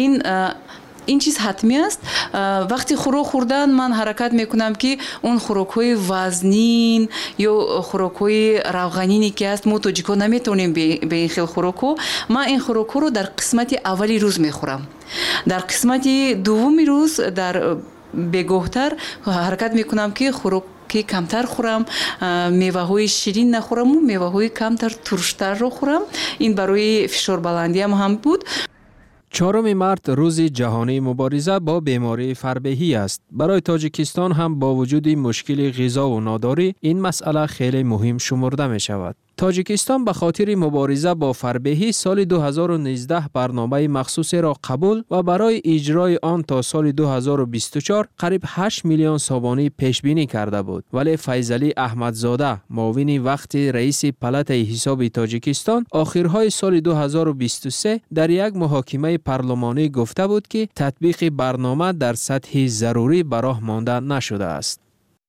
Speaker 21: این چیز حتمی است. وقتی خوراک خوردن من حرکت میکنم که اون خوراک‌های وزنین یا خوراک‌های روغنینی که است ما تاجیک‌ها نمیتونیم به این خیل خوراک‌ها. من این خوراک‌ها رو در قسمت اولی روز میخورم. در قسمت دومی روز در بگوهتر حرکت میکنم که خوراک که کمتر خورم، میوه های شیرین نخورم و میوه های کمتر ترشتر رو خورم. این برای فشار بلندی هم بود.
Speaker 2: 4 مارس روز جهانی مبارزه با بیماری فربهی است. برای تاجیکستان هم با وجود مشکل غذا و ناداری این مسئله خیلی مهم شمرده می شود. تاجیکستان به خاطر مبارزه با فربهی سال 2019 برنامه مخصوصی را قبول و برای اجرای آن تا سال 2024 قریب 8 میلیون سوبانی پیش بینی کرده بود. ولی فیضعلی احمدزاده معاون وقت رئیس پلات حساب تاجیکستان آخرهای سال 2023 در یک محاکمه پارلمانی گفته بود که تطبیق برنامه در سطح ضروری به راه مانده نشده است.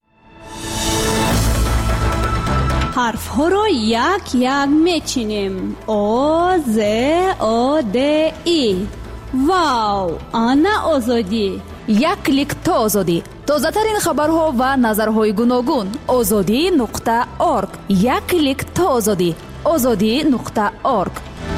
Speaker 22: حرف ها را یک میچینیم. او ز او د ای. واو، آنا آزادی.
Speaker 18: یک کلیک تا آزادی. تازه ترین خبرها و نظرهای گوناگون. azadi.org. یک کلیک تا آزادی. azadi.org.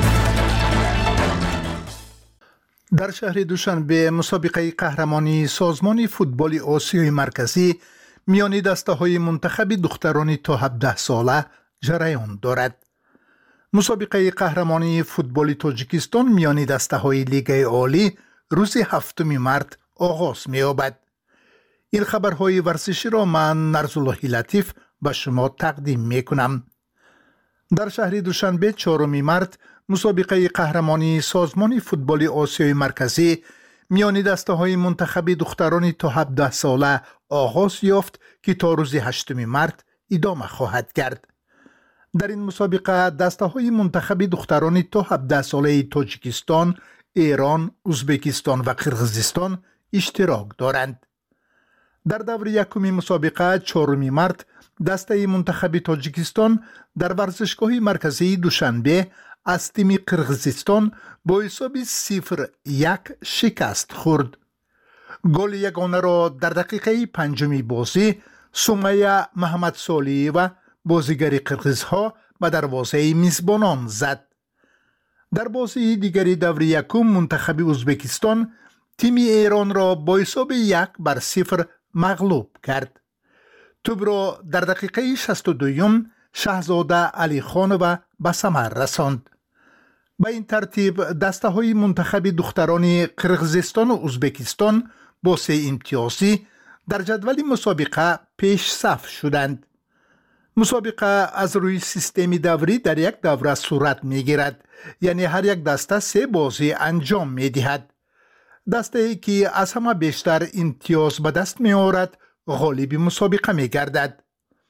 Speaker 13: در شهر دوشنبه مسابقه قهرمانی سازمان فوتبال آسیای مرکزی میان دسته‌های منتخب دختران تا 17 ساله جریان دارد. مسابقه قهرمانی فوتبال تاجیکستان میان دسته‌های لیگ عالی روز 7 مارس آغاز می‌یابد. این خبرهای ورزشی را من نرزالله لطیف به شما تقدیم می‌کنم. در شهر دوشنبه 4 مارس مسابقه قهرمانی سازمان فوتبال آسیای مرکزی میان دسته‌های منتخب دختران تا 17 ساله آغاز یافت که تا روز 8 مارس ادامه خواهد کرد. در این مسابقه دسته‌های منتخب دختران تا 17 ساله تاجیکستان، ایران، ازبکستان و قرغیزستان اشتراک دارند.
Speaker 1: در دور یکمی مسابقه 4 مارت دسته منتخب تاجیکستان در ورزشگاه مرکزی دوشنبه از تیم قرغیزستان با حساب 0-1 شکست خورد. گل یگانه را در دقیقه 5 بازی سمیه محمد صالحی بازیگر قرغیزها به دروازه میزبانان زد. در بازی دیگری دور یکم منتخب ازبکستان تیم ایران را با حساب 1-0 مغلوب کرد. توپ را در دقیقه 62 شهزاده علی خان به ثمر رساند. به این ترتیب دسته های منتخب دختران قرغیزستان و ازبکستان با 3 امتیازی در جدول مسابقه پیش صف شدند. مسابقه از روی سیستم دوری در یک دوره صورت می گیرد، یعنی هر یک دسته 3 بازی انجام می دهد. دسته ای که از همه بیشتر امتیاز به دست می آورد غالب مسابقه می گردد.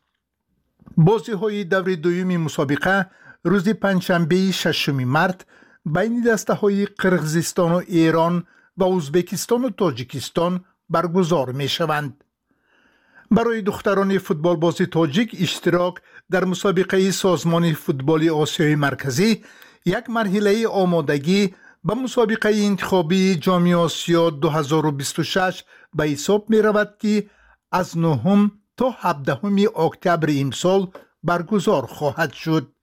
Speaker 1: بازی های دور دوم مسابقه روز پنجشنبه 6 مارت بین دسته های قرغیزستان و ایران و ازبکستان و تاجیکستان برگزار می شوند. برای دختران فوتبال بازی تاجیک اشتراک در مسابقه سازمان فوتبال آسیای مرکزی یک مرحله آمادگی به مسابقه انتخابی جام آسیا 2026 به حساب می رود که از 9 تا 17 اکتبر امسال برگزار خواهد شد.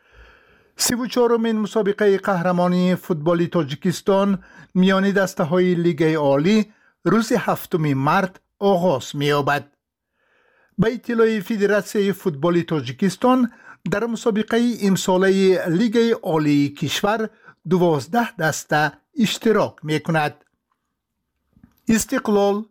Speaker 1: 34مین مسابقه قهرمانی فوتبال تاجیکستان میان دسته های لیگ عالی روز 7 مارت آغاز می یابد. به اطلاع فدراسیون فوتبال تاجیکستان در مسابقه امساله لیگ عالی کشور 12 دسته اشتراک می کند. استقلال،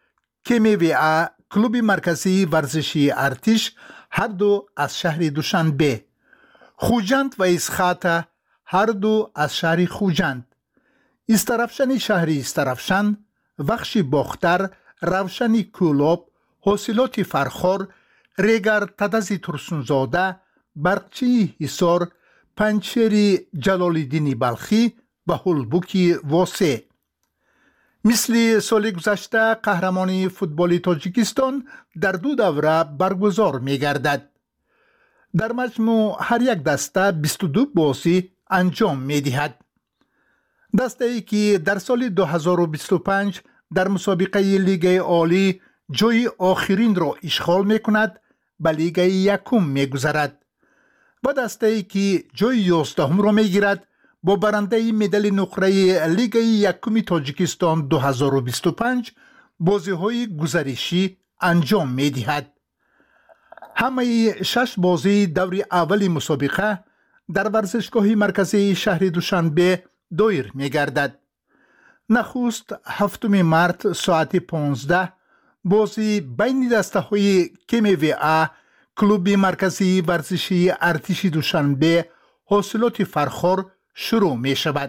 Speaker 1: KMVA، کلوب مرکزی ورزشی ارتش هر دو از شهر دوشنبه، خوجند و اسخاته هر دو از شهر خوجند، استرافشن شهر استرافشن، وخش باختر، روشن کولاب، حاصلات فرخار، ریگر تدزی ترسونزاده، برقچی حصار، پنچری جلالالدین بلخی و هلبوکی واسع. مثل سال گذشته قهرمانی فوتبال تاجیکستان در 2 دوره برگزار می گردد. در مجموع هر یک دسته 22 بازی انجام می دهد. دسته ای که در سال 2025 در مسابقه لیگ عالی جای آخرین را اشغال می کند به لیگ یکم می گذرد و دسته ای که جای 11 را می گیرد با برنده مدال نقره لیگ یکم تاجیکستان 2025 بازی های گزارشی انجام می دهد. همه 6 بازی دور اول مسابقه در ورزشگاه مرکزی شهر دوشنبه دایر می گردد. نخست 7 مارت ساعت 15 بازی بین دسته های KMVA کلوب مرکزی ورزشی ارتش دوشنبه حاصلات فرخار شروع می شود.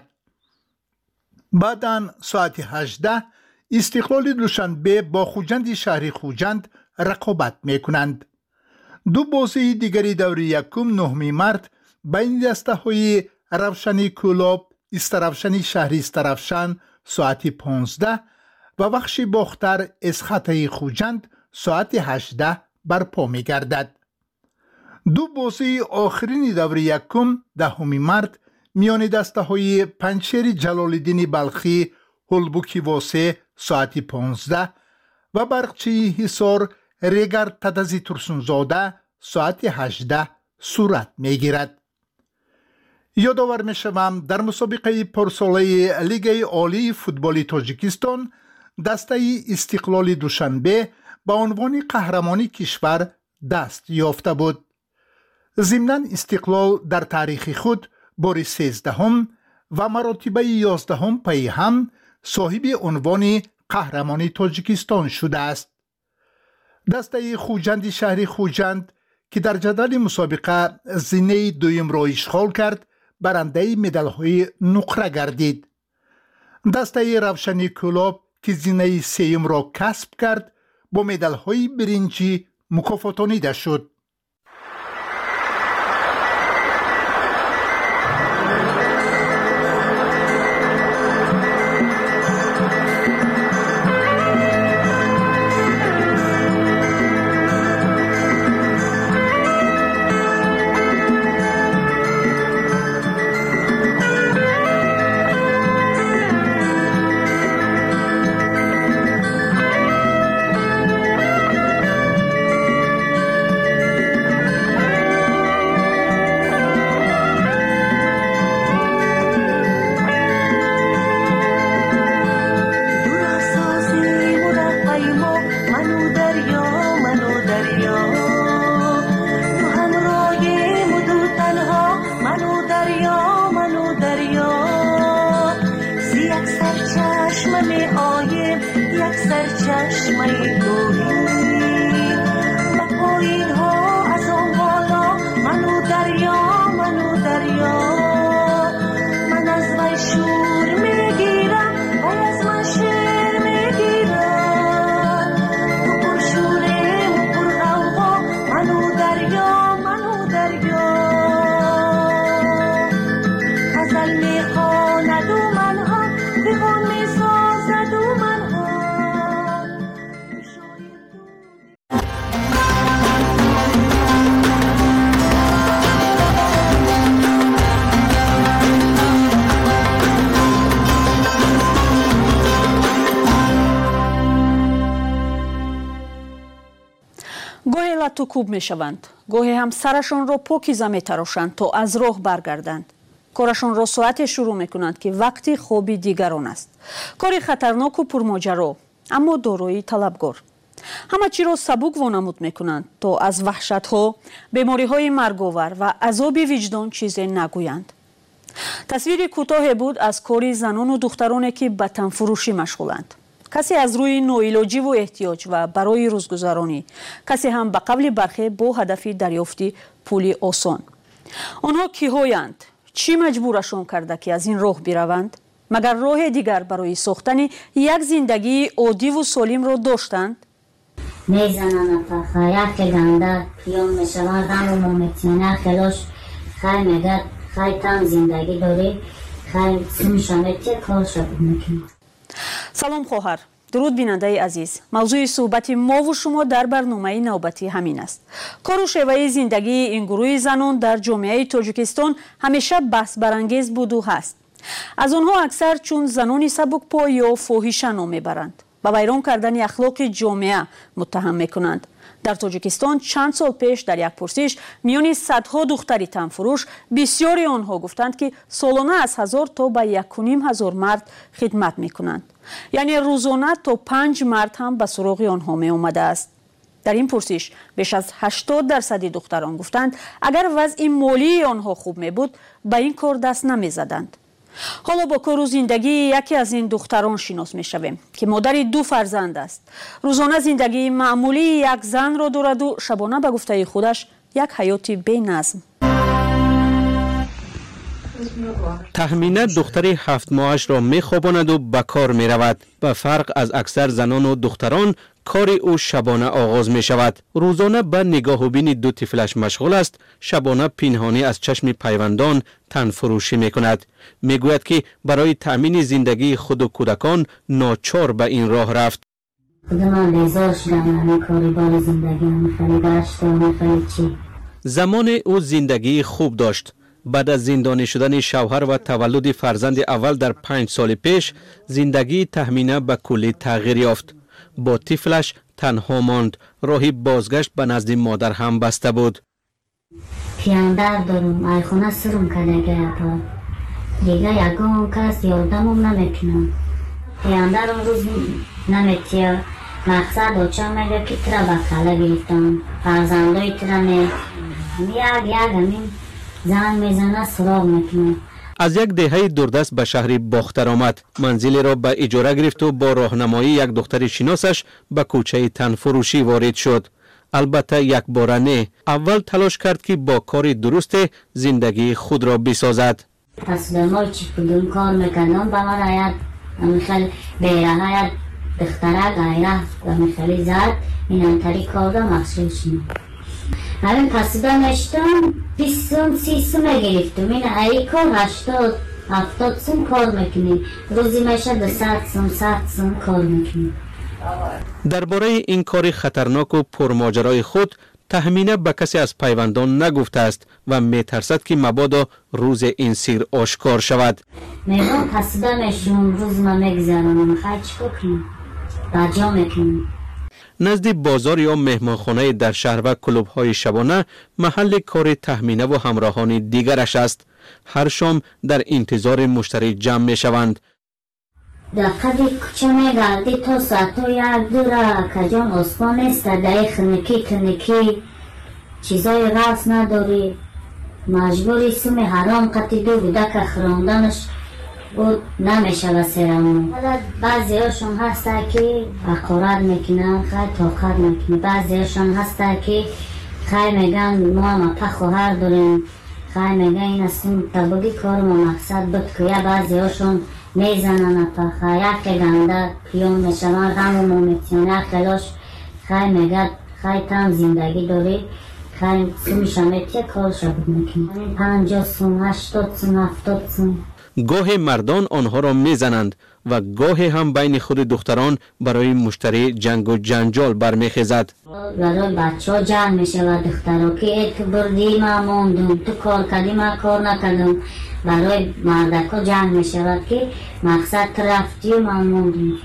Speaker 1: بعداً ساعت 18 استقلال دوشنبه با خوجند شهر خوجند رقابت می کنند. 2 بازی دیگری دور یکم 9 مارت بین دسته های روشن کولاب استرافشن شهر استرافشن ساعت 15 و بخش باختر اسخاته خوجند ساعت 18 برپا می گردد. 2 بازی آخرین دور یکم 10 مارت میان دسته های پنچر جلالالدین بلخی هلبوکی واسع ساعت 15 و برقچی حصار ریگر تدزی ترسونزاده ساعت 18 صورت می گیرد. یادآور می شوم در مسابقه پرساله لیگ عالی فوتبال تاجیکستان دسته استقلال دوشنبه با عنوان قهرمانی کشور دست یافته بود. ضمناً استقلال در تاریخ خود بار 13 و مراتبه 11 پی هم صاحب عنوان قهرمانی تاجیکستان شده است. دسته خوجند شهر خوجند که در جدول مسابقه زینه دویم را اشغال کرد برنده مدال های نقره گردید. دسته روشن کولاب که زینه سیم را کسب کرد با مدال های برنجی مکافاتانیده شد.
Speaker 12: دریا منو دریا یک سرچشمه می آیم یک سرچشمه گوهی به پایین ها از آن بالا منو دریا من از وی شور میگیرم و از من شیر میگیرم تو پر شوریم و پر غوغا منو دریا غزل میخواند و منها دیوان میسازد و منها
Speaker 3: گاهی لطو کوب می شوند، گاهی هم سرشان را پاکیزه می تراشند تا از راه برگردند. کارشان را ساعت شروع می کنند که وقتی خوابی دیگران است. کاری خطرناک و پرماجرا، اما دارایی طلبگار. همه چی را سبک وانمود می کنند تا از وحشت ها، بیماری های مرگاور و عذاب وجدان چیزی نگویند. تصویر کوتاه بود از کاری زنان و دخترانی که به تن فروشی مشغولند. کسی از روی نوعلاجی و احتیاج و برای روزگذرانی، کسی هم به قبل برخی با هدف دریافتی پولی آسان. آنها کی‌هایند؟ چی مجبورشان کرده که از این راه بروند؟ مگر راه دیگر برای ساختن یک زندگی عادی و سالم را داشتند؟
Speaker 6: میزنن فخر یک گنده پیام میشوند اما مطمئنه خلاش خیلی میگه خیلی تم زندگی داری خیلی سمیشانه چه کار شد میکنه.
Speaker 3: سلام خواهر، درود بیننده عزیز. موضوع صحبت ما و شما در برنامه نوبتی همین است. کار و شیوه زندگی این گروه زنان در جامعه تاجیکستان همیشه بحث برانگیز بود و هست. از آنها اکثر چون زنان سبک‌پا یا فاحشه نام میبرند و ویران کردن اخلاق جامعه متهم میکنند. در تاجیکستان چند سال پیش در یک پرسش میان صدها دختری تنفروش بسیاری آنها گفتند که سالانه از 1000 تا به 1500 مرد خدمت میکنند. یعنی روزانه تا 5 مرد هم به سراغ آنها می آمده است. در این پرسش بیش از 80% دختران گفتند اگر وضع مالی آنها خوب می بود به این کار دست نمی زدند. حالا با کار و زندگی یکی از این دختران شناس می شویم که مادر 2 فرزند است. روزانه زندگی معمولی یک زن را دارد و شبانه به گفته خودش یک حیات بی نظم.
Speaker 2: تهمینه دختر 7 ماهش را می خواباند و به کار می رود. به فرق از اکثر زنان و دختران کار او شبانه آغاز می شود. روزانه به نگاه و بین 2 طفلش مشغول است. شبانه پنهانی از چشم پیوندان تن فروشی می کند. می گوید که برای تأمین زندگی خود و کودکان ناچار به این راه رفت. زمان او زندگی خوب داشت. بعد از زندانی شدن شوهر و تولد فرزند اول در 5 سال پیش زندگی تهمینه به کلی تغییر یافت. با طفلش تنها ماند. راهی بازگشت به نزد مادر هم بسته بود.
Speaker 6: پیاندر دارم ایخونه سرم کدگه اپا دیگه یکان کس یادمم نمیکنم. پیاندر اون روز نمیتیا مقصد اوچه میگه که ترا به کله گرفتم فرزندای ترا یک همین زن میزنه سراغ میکنه.
Speaker 2: از یک دهه دوردست به شهر باختر آمد. منزلی را به اجاره گرفت و با راهنمایی یک دختر شناسش به کوچه تنفروشی وارد شد. البته یک بار نه. اول تلاش کرد که با کار درست زندگی خود را بسازد.
Speaker 6: پس در ما چی کدوم کار میکنم با من آید میخوال بیره آید دختره غیره و میخوالی زد این انتری کار را مخشول شنم. همین پسیده نشتم 20 سوم 30 سوم گرفتم. این ای کار 80 70 سوم کار میکنیم. روزی میشه 200 سوم 100 سوم کار میکنیم.
Speaker 2: درباره این کار خطرناک و پرماجرای خود تهمینه به کسی از پیوندان نگفته است و میترسد که مبادا روز این سیر آشکار شود.
Speaker 6: میگم پسیده میشم روز ما میگذرم خیلی چی کنیم بجا میکنیم.
Speaker 2: نزد بازار یا مهمانخانه در شهر و کلوب‌های شبانه محل کار تهمینه و همراهان دیگرش است. هر شام در انتظار مشتری جمع میشوند.
Speaker 6: در قدر کوچه میگردی تا ساعت و یک دوره کجان اسپان است. در خنکی چیزای راست نداری مجبوری سوم حرام قطیدو بوده که خراندنش بود نمیشه سرمون. بعضی هاشون هسته که حقارت میکنن خیلی طاقت میکنه. بعضی هاشون هسته که خیلی میگن ما هم خواهر داریم، خیلی میگن این اصلا تباگی کار ما مقصد بود که یا بعضی هاشون میزنن پخه یک گنده پیون میشون غم و میتیون یک خلاش خیلی میگه خیلی تم زندگی داری خیلی سومیش همیت یک کار شبود میکنه 50 سوم 80 سوم 70 سوم.
Speaker 2: گاه مردان آنها را میزنند و گاه هم بین خود دختران برای مشتری جنگ و جنجال برمیخیزد.
Speaker 6: برای بچه ها جنگ میشه و دخترها که تو بردی ما موندم، تو کار کردی ما کار نکردم. برای مردک ها جنگ میشه که مقصد تو رفتی و ما موندم.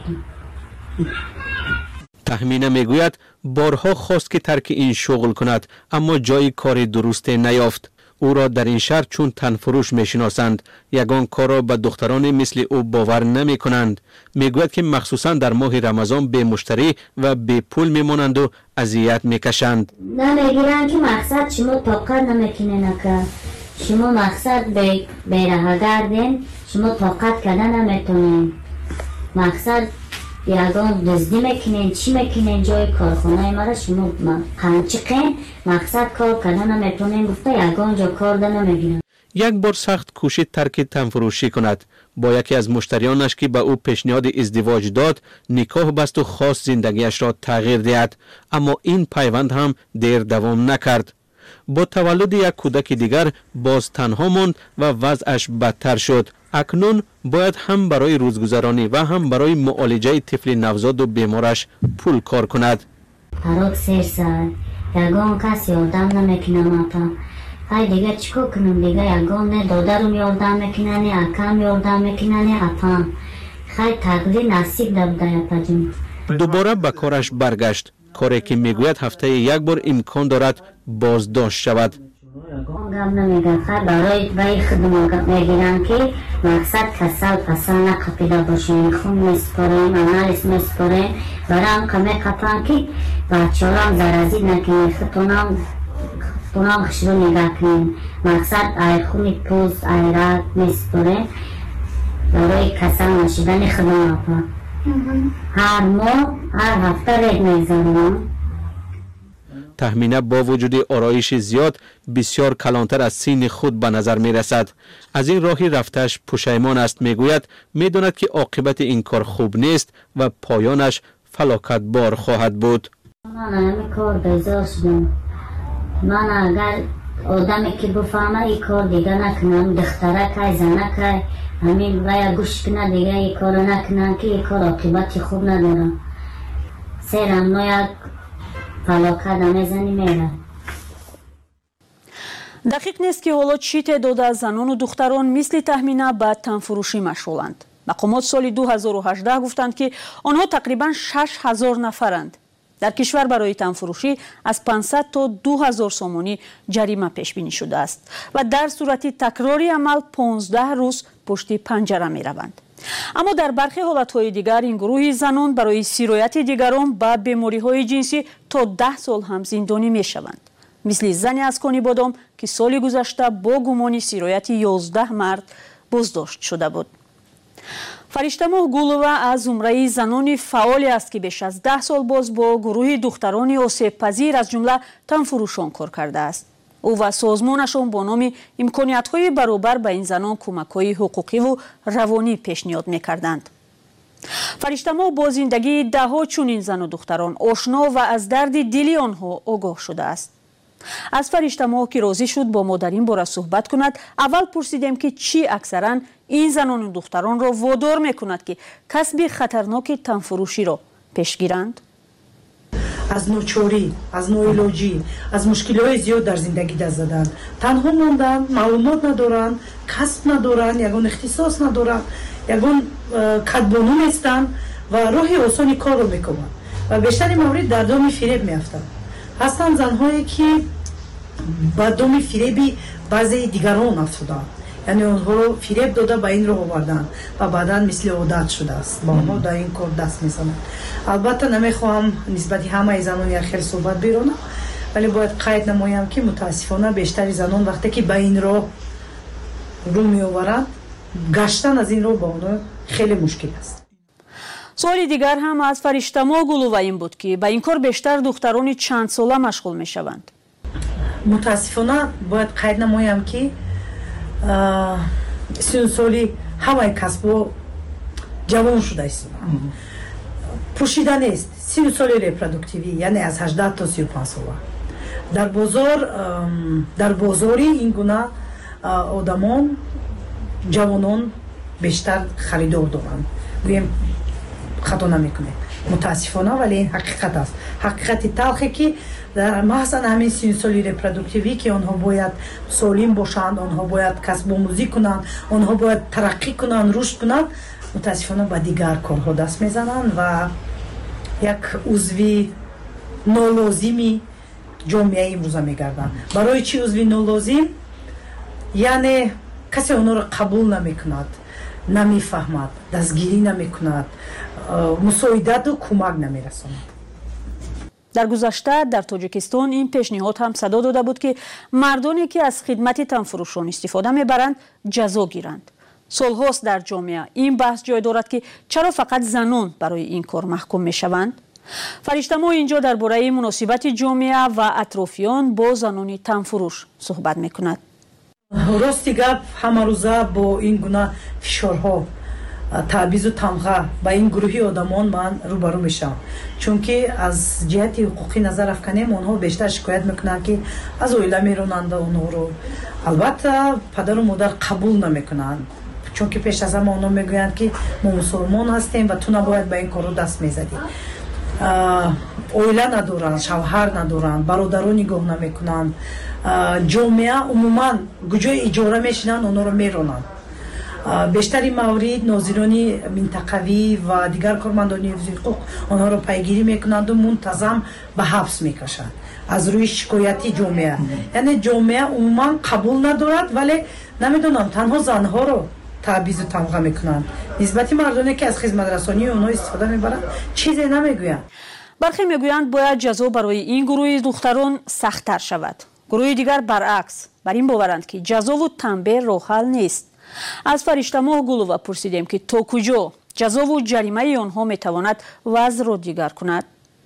Speaker 2: تهمینه میگوید بارها خواست که ترک این شغل کند اما جای کار درست نیافت. او را در این شهر چون تنفروش میشناسند. یگان کار را به دختران مثل او باور نمی کنند. میگوید که مخصوصا در ماه رمضان به مشتری و به پول میمانند و اذیت میکشند.
Speaker 6: نمیگیرن که مقصد شما طاقت نمیکنین که شما مقصد بیره گردین شما طاقت کردن نمیتونین. مقصد یگان دزدی میکنین چی میکنین جای کارخانه مرا شما قنچقین مقصد کار کردن نمیتونین گفته یگان جا کار ده نمیگیرن.
Speaker 2: یک بار سخت کوشید ترک تنفروشی کند. با یکی از مشتریانش که به او پیشنهاد ازدواج داد نکاح بست و خواست زندگیش را تغییر دهد اما این پیوند هم دیر دوام نکرد. با تولد یک کودک دیگر باز تنها ماند و وضعش بدتر شد. اکنون باید هم برای روزگذرانی و هم برای معالجه طفل نوزاد و بیمارش پول کار کند.
Speaker 6: پراک 3 ساعت یگان کسی یاردم نمیکنم اپا های دیگه چکو کنم دیگه یگان نه دادرم یاردم میکنه نه اکم یاردم میکنه نه اپا خیلی تقدیر نصیب دبده اپا جون.
Speaker 2: دوباره به کارش برگشت. کاری که میگوید هفته یک بار امکان دارد بازداشت شود.
Speaker 6: گم نمیگن خیلی برای بای خدمات میگیرن که مقصد کسل پسل نقپیده باشه خون میسپاریم انالیز میسپاریم برام کمی قطعان که بچه هم زرازید نکنیم خطونام خشرو نگاه کنیم مقصد ای خونی پوز ای رد میسپاریم برای کسل نشیدن خدمات هر ماه هر هفته رید میزنیم.
Speaker 2: تهمینه با وجود آرایش زیاد بسیار کلانتر از سین خود به نظر می رسد. از این راهی رفتش پشیمان است. میگوید میداند که عاقبت این کار خوب نیست و پایانش فلاکت بار خواهد بود.
Speaker 6: من همین کار بیزار شدم. من اگر آدمی که بفهمه این کار دیگه نکنم دختره که زنه که همین باید گوش کنه دیگه این کار نکنم که این کار عاقبت خوب ندارم. سرم ناید
Speaker 3: دақиқ нест ки ҳоло чӣ теъдод аз занону духтарон мисли таҳмина ба танфурӯшӣ машғуланд. мақомот соли 2018 гуфтанд ки онҳо тақрибан 6000 нафаранд. дар кишвар барои танфурӯшӣ аз 500 то 2000 сомонӣ ҷарима пешбинӣ шудааст ва дар сурати такрори амал 15 рӯз пушти панҷара мераванд. аммо дар бархи ҳолатҳои дигар ин гурӯҳи занон барои сирояти дигарон ба бемориҳои ҷинсӣ то 10 сол ҳам зиндонӣ мешаванд. мисли зани аз Конибодом ки соли гузашта бо гумони сирояти 11 мард боздошт шуда буд. фариштамоҳ Гулова аз зумраи занони фаъоле аст ки беш аз 10 сол боз бо гурӯҳи духтарони осебпазир аз ҷумла танфурӯшон кор кардааст. ӯ ва созмонашон бо номи имкониятҳои баробар ба ин занон кӯмакҳои ҳуқуқиву равонӣ пешниҳод мекарданд. фариштамоҳ бо зиндагии даҳҳо чунин зану духтарон ошно ва аз дарди дили онҳо огоҳ шудааст. аз фариштамоҳ ки розӣ шуд бо мо дар ин бора суҳбат кунад аввал пурсидем ки чӣ аксаран ин занону духтаронро водор мекунад ки касби хатарноки танфурӯширо пеш гиранд.
Speaker 7: аз ночорӣ аз ноилоҷӣ аз мушкилиҳои зиёд дар зиндагӣ даст заданд танҳо монданд маълумот надоранд касб надоранд ягон ихтисос надоранд ягон кадбону нестанд ва роҳи осони корро мекунанд ва бештари маврид дар доми фиреб меафтанд. ҳастанд занҳое ки ба доми фиреби баъзеи дигарон афтуданд яъне онҳоро фиреб дода ба ин роҳ оварданд ва баъдан мисли одат шудааст ба онҳо дар ин кор даст мезананд. албатта намехоҳам нисбати ҳамаи занон як хел суҳбат биронам ولی باید قید نمایم که متاسفانه بیشتر زنان وقتی که به این راه رو میآورند گشتن از این راه با اونها خیلی مشکل است.
Speaker 3: سوالی دیگر هم از فرشتما گلووا این بود که با این کار بیشتر دختران چند ساله مشغول می شوند.
Speaker 7: متاسفانه باید قید نمایم که 30 سالی همه کسب جوان شده است. پوشیده نیست. 30 سالی ریپرودکتیوی یعنی از 18 تا 35 ساله. در بازاری این گونه آدمان جوانان بیشتر خریدار دارند. گویم خطا نمیکنه متاسفانه ولی این حقیقت است. حقیقت تلخی که در محض همین 30 سالی ریپرودکتیوی که آنها باید سالم باشند، آنها باید کسب آموزی کنند، آنها باید ترقی کنند، رشد کنند، متاسفانه با دیگر کارها دست میزنند و یک عضوی نالازمی جامعه امروزه میگردند. برای چی عضوی نالازم؟ یعنی کسی آنها را قبول نمیکند، نمیفهمد، دستگیری نمیکند، مساعدت و کمک نمیرساند.
Speaker 3: در گذشته در تاجیکستان این پیشنهاد هم صدا داده بود که مردانی که از خدمت تنفروشان استفاده میبرند جزا گیرند. سالهاست در جامعه این بحث جای دارد که چرا فقط زنان برای این کار محکوم میشوند؟ فرشتما اینجا درباره مناسبت جامعه و اطرافیان با زنان تنفروش صحبت میکند.
Speaker 7: راستی گپ همه روزه با این گونه فشارها، تعویض و تمغه با این گروهی آدمان من روبرو میشم، چون که از جهت حقوقی نظر افکنیم اونها بیشتر شکایت میکنن که از اویله میرونند اونها رو. البته پدر و مادر قبول نمیکنن، چون که پیش از همه اونها میگویند که ما مسلمان هستیم و تو نباید با این کارو دست میزدی. اویله ندارند، شوهر ندارند، برادران نگاه نمیکنند. جامعه عموما کجای اجاره میشینند اونها رو میرونند. بیشتری موارد ناظران منطقوی و دیگر کارمندان حقوق آنها را پیگیری میکنند و منتظم به حبس میکشند از روی شکایتی جامعه. یعنی جامعه عموما قبول ندارد، ولی نمیدونم تنها زنها رو تعویض و تمغه میکنند. نسبت مردانی که از خدمت رسانی اونها استفاده میبرند چیزی نمیگویند.
Speaker 3: برخی میگویند باید جزا برای این گروه دختران سخت‌تر شود. گروه دیگر برعکس بر این باورند که جزا و تنبیه راه حل نیست. از فرشتما گلووا پرسیدیم که تا کجا جزا و جریمه آنها میتواند وضع را دیگر کند.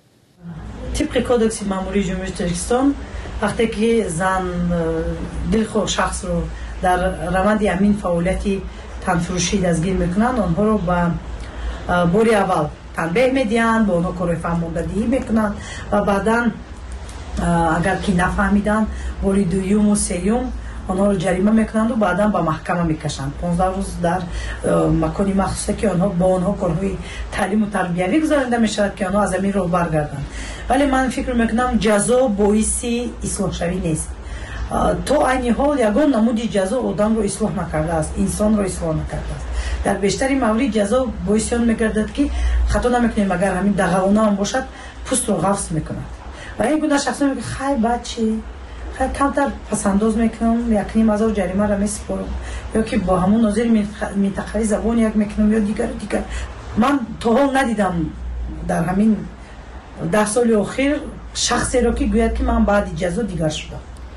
Speaker 7: طبق کودکس ماموری جمهوری تاجیکستان وقتی که زن دلخواه شخص رو در روند همین فعالیتی تنفروشی دستگیر میکنند، آنها رو به باری اول تنبیه میدهند، با آنها کار فرماندهی میکنند و بعدا اگر که نفهمیدن باری دوم و سوم آنها رو جریمه میکنند و بعدا به محکمه میکشند. 15 روز در مکانی مخصوصه که آنها با آنها کارهای تعلیم و تربیوی گذارنده میشود که آنها از همین رو برگردند. ولی من فکر میکنم جزا باعث اصلاح شوی نیست. تا این حال یگان نمودی جزا آدم رو اصلاح نکرده است، انسان رو اصلاح نکرده است. در بیشتری موارد جزا باعث آن میگردد که خطا نمیکنیم اگر همین دغلانه هم باشد پوست رو قفس میکند و این گونه شخصا میگه خیر بچه خیلی کمتر پسنداز میکنم، 1,500 جریمه را میسپارم، یا که با همون ناظر منطقه‌ای زبان یک میکنم یا دیگر. من تا حال ندیدم در همین 10 سال اخیر شخصی را که گوید که من بعد جزا دیگر شدم.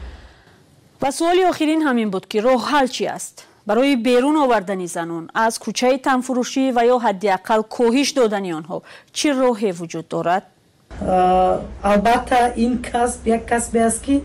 Speaker 3: و سوالی آخرین همین بود که راه حل چی است برای بیرون آوردن زنان از کوچه تنفروشی و یا حداقل کاهش دادن آنها؟ چه راهی وجود دارد؟
Speaker 7: البته این کسب یک کسبی است که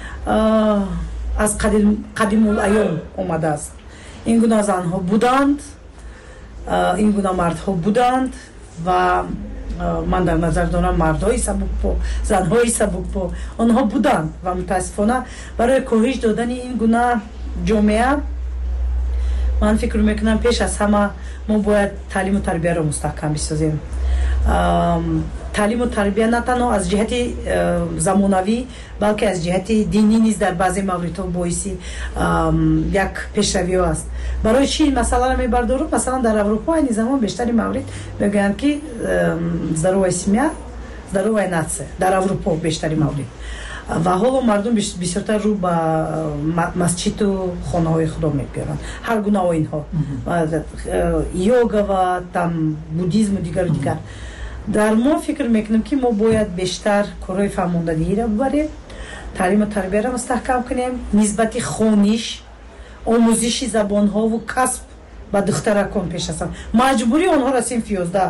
Speaker 7: از قدیم الایام آمده است. این گونه زنها بودند، این گونه مردها بودند و من در نظر دارم مردهای سبک‌پا، زنهای سبک‌پا آنها بودند و متاسفانه برای کاهش دادن این گونه جامعه من فکر میکنم پیش از همه ما باید تعلیم و تربیه را مستحکم بسازیم. تعلیم و تربیه نه تنها از جهت زمانوی بلکه از جهت دینی نیز در بعضی موارد باعث یک پیشروی است. برای چی این مسئله را میبردارم؟ مثلا در اروپا این زمان بیشتری موارد میگویند که ضرورت سیمیا ضرورت ناتس در اروپا بیشتری موارد و حالا مردم بسیارتر رو به مسجد و خانه های خدا میگیرند، هر گونه و اینها یوگا و بودیسم و دیگر. در ما فکر میکنم که ما باید بیشتر کارهای فرماندهی را ببریم تعلیم و تربیه را مستحکم کنیم، نسبت خونیش، آموزش زبان ها و کسب و دخترکان پیش هستند. مجبوری آنها را صنف 11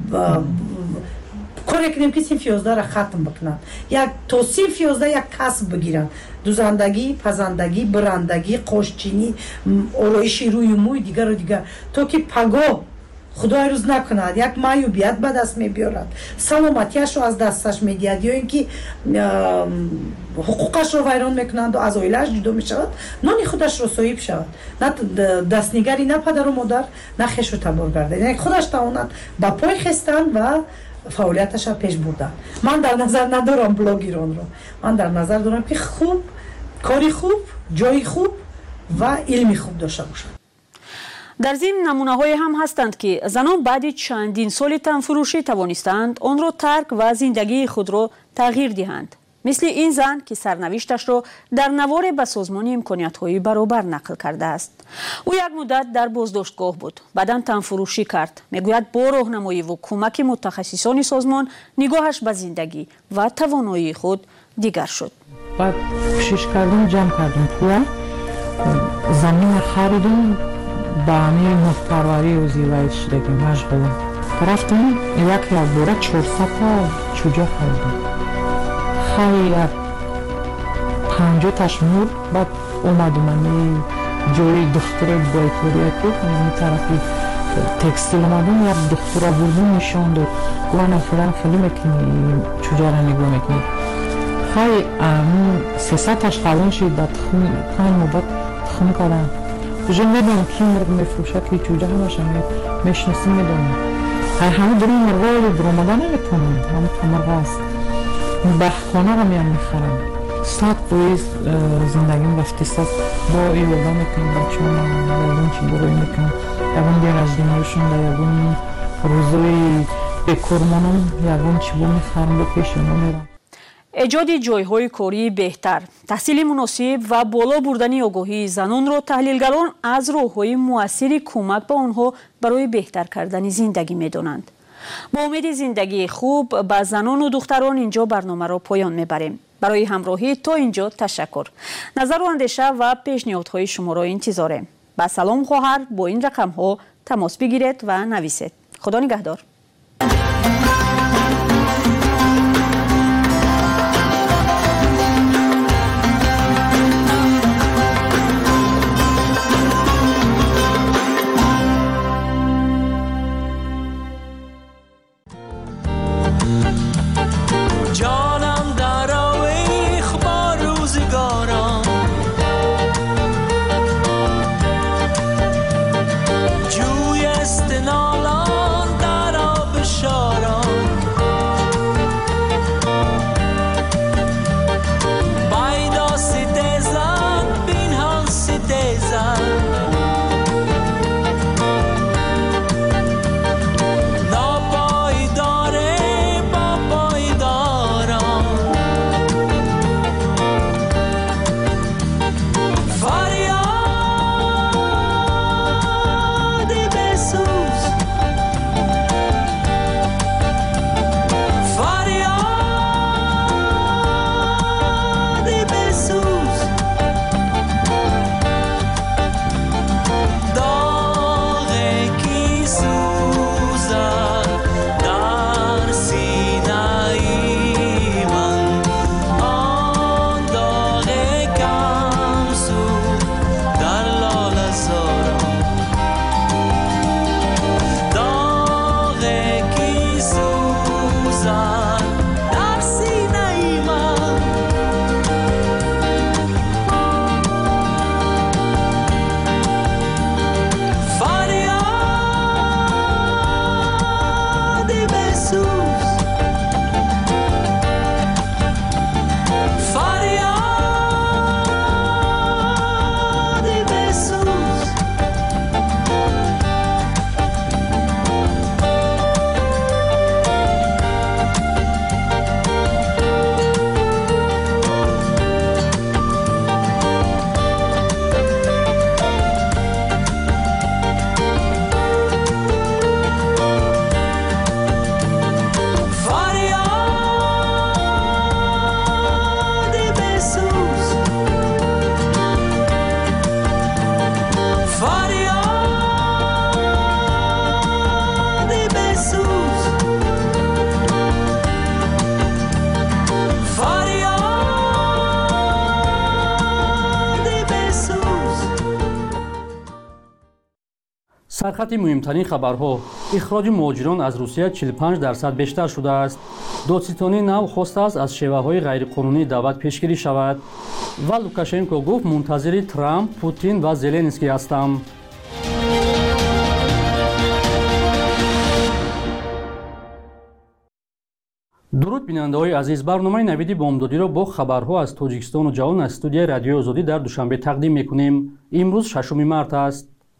Speaker 7: کاری کنیم که صنف 11 را ختم بکنند. یک تا صنف 11 یک کسب بگیرند، دوزندگی، پزندگی، برندگی، قاشچینی، آرایش روی موی دیگر و دیگر، تا که پگاه خدای روز نکند یک معیوبیت به دست میبیارد، سلامتیش رو از دستش میدهد یا اینکه حقوقش رو ویران میکنند و از عائله‌اش جدا میشود، نان خودش رو صاحب شود، نه دستنگری، نه پدر و مادر، نه خویش رو تبار گردد. یعنی خودش تواند با پای خستن و فعالیتش را پیش بردن. من در نظر ندارم بلاگران رو، من در نظر دارم که خوب کاری خوب، جای خوب و علمی خوب داشته باشند.
Speaker 3: در ضمن نمونه‌های هم هستند که زنان بعد چندین سال تنفروشی توانستند آن را ترک و زندگی خود را تغییر دهند. مثل این زن که سرنوشتش را در نوار به سازمان امکانیت‌های برابر نقل کرده است. او یک مدت در بازداشتگاه بود، بعداً تنفروشی کرد. میگوید با راهنمایی و کمک متخصصان سازمان نگاهش به زندگی و توانایی خود دیگر شد.
Speaker 8: بعد کوشش کردیم، جمع کردیم پول، زمین خریدیم، با همه محتواری و زیوایت شدگی مشغ بودم. رفتیم یک بوره 400 تا چوجه خریدیم. خیلی 50 تاش مور. بعد اومدیم جوی دختر بایپوریت بود، این طرفی تکستیل اومدیم، یک دختر بردیم نشان داد، گوانه فلان خیلی میکنی چوجه را نگاه میکنی. خیلی 300 تاش خلون شد، بعد تخم 5 مدت تخم کردم. کجا میدونم کی مرغ میفروشد که چوجه همش میشناسیم، میدونم همه داریم مرغا رو برآمده نمیتونم، همه تا مرغ است. به خانه را میان میخرم. 100 پویز زندگیم رفتی، 100 با ایوگا میکنیم، بچه هم یادون چی بروی میکنم، یادون دیر از دنیاشون در یادون روزوی بکرمانم یادون چی بو میخرم، به پیش میرم.
Speaker 3: ایجاد جایهای کاری بهتر، تحصیل مناسب و بالا بردن آگاهی زنان را تحلیلگران از راه‌های مؤثر کمک به آنها برای بهتر کردن زندگی می‌دانند. با امید زندگی خوب به زنان و دختران اینجا برنامه را پایان می‌بریم. برای همراهی تا اینجا تشکر. نظر و اندیشه و پیشنهادهای شما را انتظاریم. با سلام خواهر با این رقم‌ها تماس بگیرید و نویسید. خدا نگهدار.
Speaker 12: جوی استنالان در
Speaker 5: сархати муҳимтарин хабарҳо: ихроҷи муҳоҷирон аз Русия 45% бештар шудааст. Додситони нав хостааст аз шеваҳои ғайриқонунӣ даъват пешгирӣ шавад. Ва Лукашенко гуфт мунтазири Трамп, Путин ва Зеленский ҳастам. дуруд бинандаҳои азиз, барномаи навиди бомдодиро бо хабарҳо аз Тоҷикистону ҷаҳон аз студияи радиои Озодӣ дар душанбе тақдим мекунем. имрӯз 6 март аст.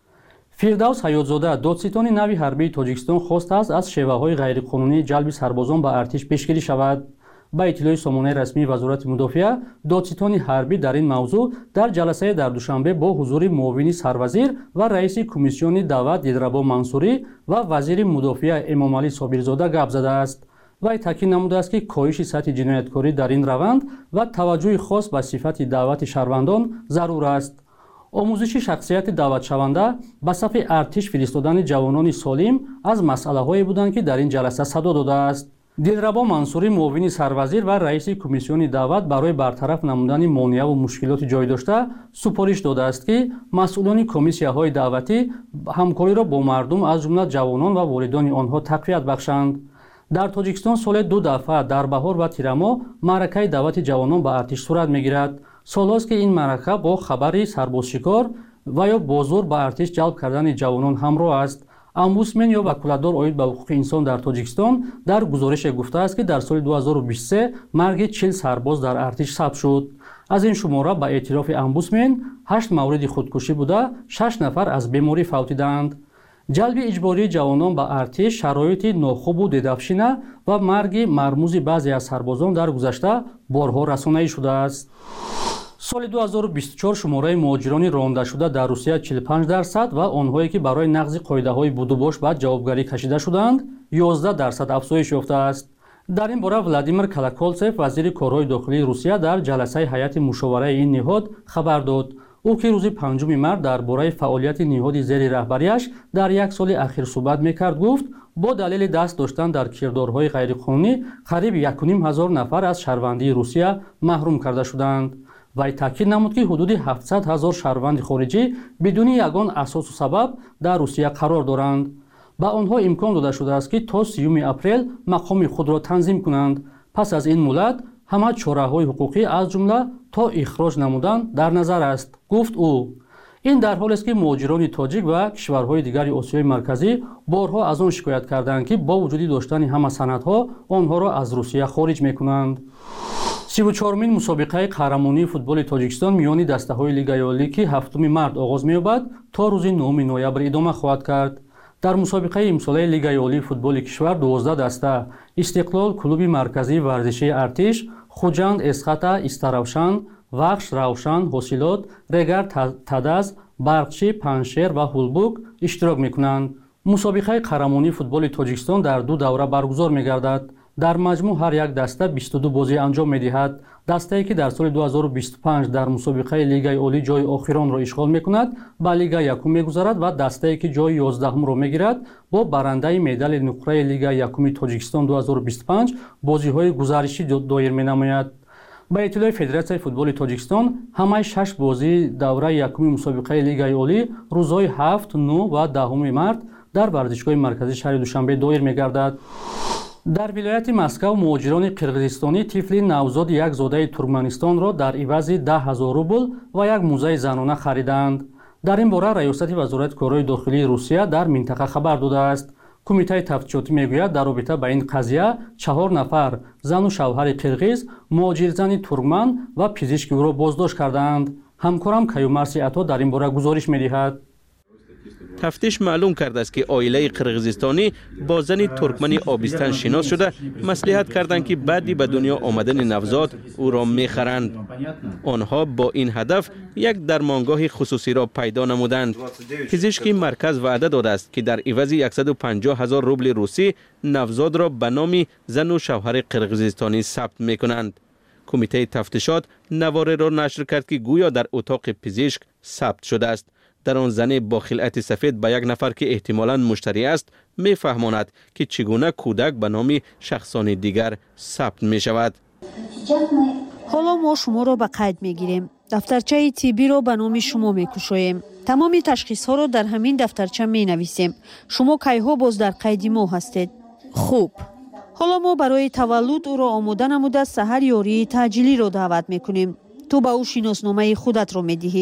Speaker 5: Фирдавс Ҳаётзода, додситони нави ҳарбии Тоҷикистон хостааст аз шеваҳои ғайриқонунии ҷалби сарбозон ба артиш пешгирӣ шавад. ба иттилои сомонаи расмии Вазорати Мудофиа, додситони ҳарбӣ дар ин мавзӯъ дар ҷаласае дар душанбе бо ҳузури муовини сарвазир ва раиси комиссиони давлат Дилрабо Мансурӣ ва вазири мудофиа Эмомалӣ Собирзода гап задааст. вай таъкид намудааст, ки коҳиши сатҳи ҷинояткорӣ дар ин раванд ва таваҷҷӯҳи хос ба сифати даъвати шаҳрвандон зарур аст. омӯзиши шахсияти даъватшаванда ба сафи артиш фиристодани ҷавонони солим аз масъалаҳое буданд, ки дар ин ҷаласа садо додааст. Дилрабо Мансурӣ, муовини сарвазир ва раиси комиссиони давлат, барои бартараф намудани монеаву мушкилоти ҷойдошта супориш додааст, ки масъулони комиссияҳои давлатӣ ҳамкориро бо мардум, аз ҷумла ҷавонон ва волидони онҳо тақвият бахшанд. дар Тоҷикистон соле 2 дафъа дар баҳор ва тирамоҳ маъракаи давати ҷавонон ба артиш сурат мегирад. солҳост, ки ин маърака бо хабари сарбозшикор ва ё бо зур ба артиш ҷалб кардани ҷавонон ҳамроҳ аст. омбудсмен ё ваколатдор оид ба ҳуқуқи инсон дар Тоҷикистон дар гузорише гуфтааст, ки дар соли 2023 марги 40 сарбоз дар артиш сабт шуд. аз ин шумора ба эътирофи омбудсмен 8 мавриди худкушӣ буда 6 нафар аз беморӣ фавтиданд. ҷалби иҷбории ҷавонон ба артиш шароити нохубу дедафшина ва марги мармӯзи баъзе аз сарбозон дар гузашта борҳо расонаӣ шудааст. соли 2024 шумораи муҳоҷирони рондашуда дар Русия 45% ва онҳое, ки барои нақзи қоидаҳои будубош ба ҷавобгарӣ кашида шуданд, 11% афзоиш ёфтааст. дар ин бора Владимир Колоколцев, вазири корҳои дохилии Русия, дар ҷаласаи ҳайати мушовараи ин ниҳод хабар дод. ӯ, ки рӯзи 5 март дар бораи фаъолияти ниҳоди зери раҳбарияш дар як соли ахир суҳбат мекард, гуфт бо далели даст доштан дар кирдорҳои ғайриқонунӣ қариб 1500 нафар аз шаҳрвандии Русия маҳрум карда шуданд. вай таъкид намуд, ки ҳудуди 700 000 шаҳрванди хориҷӣ бидуни ягон асосу сабаб дар Русия қарор доранд. ба онҳо имкон дода шудааст, ки то 30 апрел мақоми худро танзим кунанд. пас аз ин муддат ҳама чораҳои ҳуқуқӣ, аз ҷумла то ихроҷ намудан, дар назар аст, гуфт ӯ. ин дар ҳолест, ки муҳоҷирони тоҷик ва кишварҳои дигари Осиёи марказӣ борҳо аз он шикоят карданд, ки бо вуҷуди доштани ҳама санадҳо онҳоро аз Русия хориҷ мекунанд. 34-мин мусобиқаи қаҳрамонии футболи Тоҷикистон миёни дастаҳои Лигаи Олӣ, ки 7 март оғоз меёбад, то рӯзи 9 ноябр идома хоҳад кард. дар мусобиқаи имсолаи Лигаи Олии футболи кишвар 12 даста Истиқлол, клуби марказии варзишии Артиш, Хуҷанд, Эсхата, Истаравшан, Вахш, Равшан, Ҳосилот, Регар, Тадаз, Барқчӣ, Паншер ва Ҳулбук иштирок мекунанд. мусобиқаи қаҳрамонии футболи Тоҷикистон дар 2 давра баргузор мегардад. дар маҷмӯъ ҳар як даста 22 бозӣ анҷом медиҳад. дастае, ки дар соли 2025 дар мусобиқаи Лигаи Олӣ ҷои охиронро ишғол мекунад, ба Лигаи Якум мегузарад ва дастае, ки ҷои 11-умро мегирад, бо барандаи медали нуқраи Лигаи Якуми Тоҷикистон 2025 бозиҳои гузаришӣ доир менамояд. ба иттилои Федератсияи футболи Тоҷикистон, ҳамаи 6 бозии давраи якуми мусобиқаи Лигаи Олӣ рӯзҳои 7, 9 ва 10 март дар варзишгоҳи марказии шаҳри Душанбе доир мегардад. дар вилояти Москав муҳоҷирони қирғизистонӣ тифли навзоди як зодаи Туркманистонро дар ивази 10,000 рубл ва як музаи занона хариданд. дар ин бора раёсати вазорати корҳои дохилии Русия дар минтақа хабар додааст. кумитаи тафтишотӣ мегӯяд, дар робита ба ин қазия 4 нафар зану шавҳари қирғиз, муҳоҷирзани туркман ва пизишки ӯро боздошт кардаанд. ҳамкорам Каюмарси Ато дар ин бора гузориш медиҳад.
Speaker 2: тафтиш маълум кардааст, ки оилаи қирғизистонӣ бо зани туркмани обистан шинос шуда маслиҳат карданд, ки баъди ба дунё омадани навзод ӯро мехаранд. онҳо бо ин ҳадаф як дармонгоҳи хусусиро пайдо намуданд. пизишки марказ ваъда додааст, ки дар ивази 150 000 рубли русӣ навзодро ба номи зану шавҳари қирғизистонӣ сабт мекунанд. кумитаи тафтишот навореро нашр кард, ки гӯё дар утоқи пизишк сабт шудааст. дар он зане бо хилъати сафед ба як нафар, ки эҳтимолан муштарӣ аст, мефаҳмонад, ки чӣ гуна кӯдак ба номи шахсони дигар сабт мешавад.
Speaker 3: ҳоло мо шуморо ба қайд мегирем. дафтарчаи тиббиро ба номи шумо мекушоем. тамоми ташхисҳоро дар ҳамин дафтарча менависем. Шумо кайҳо боз дар қайди мо ҳастед? Хуб. ҳоло мо барои таваллуд ӯро омода намуда саҳар ёрии таъҷилиро даъват мекунем. ту ба ӯ шиносномаи худатро медиҳӣ.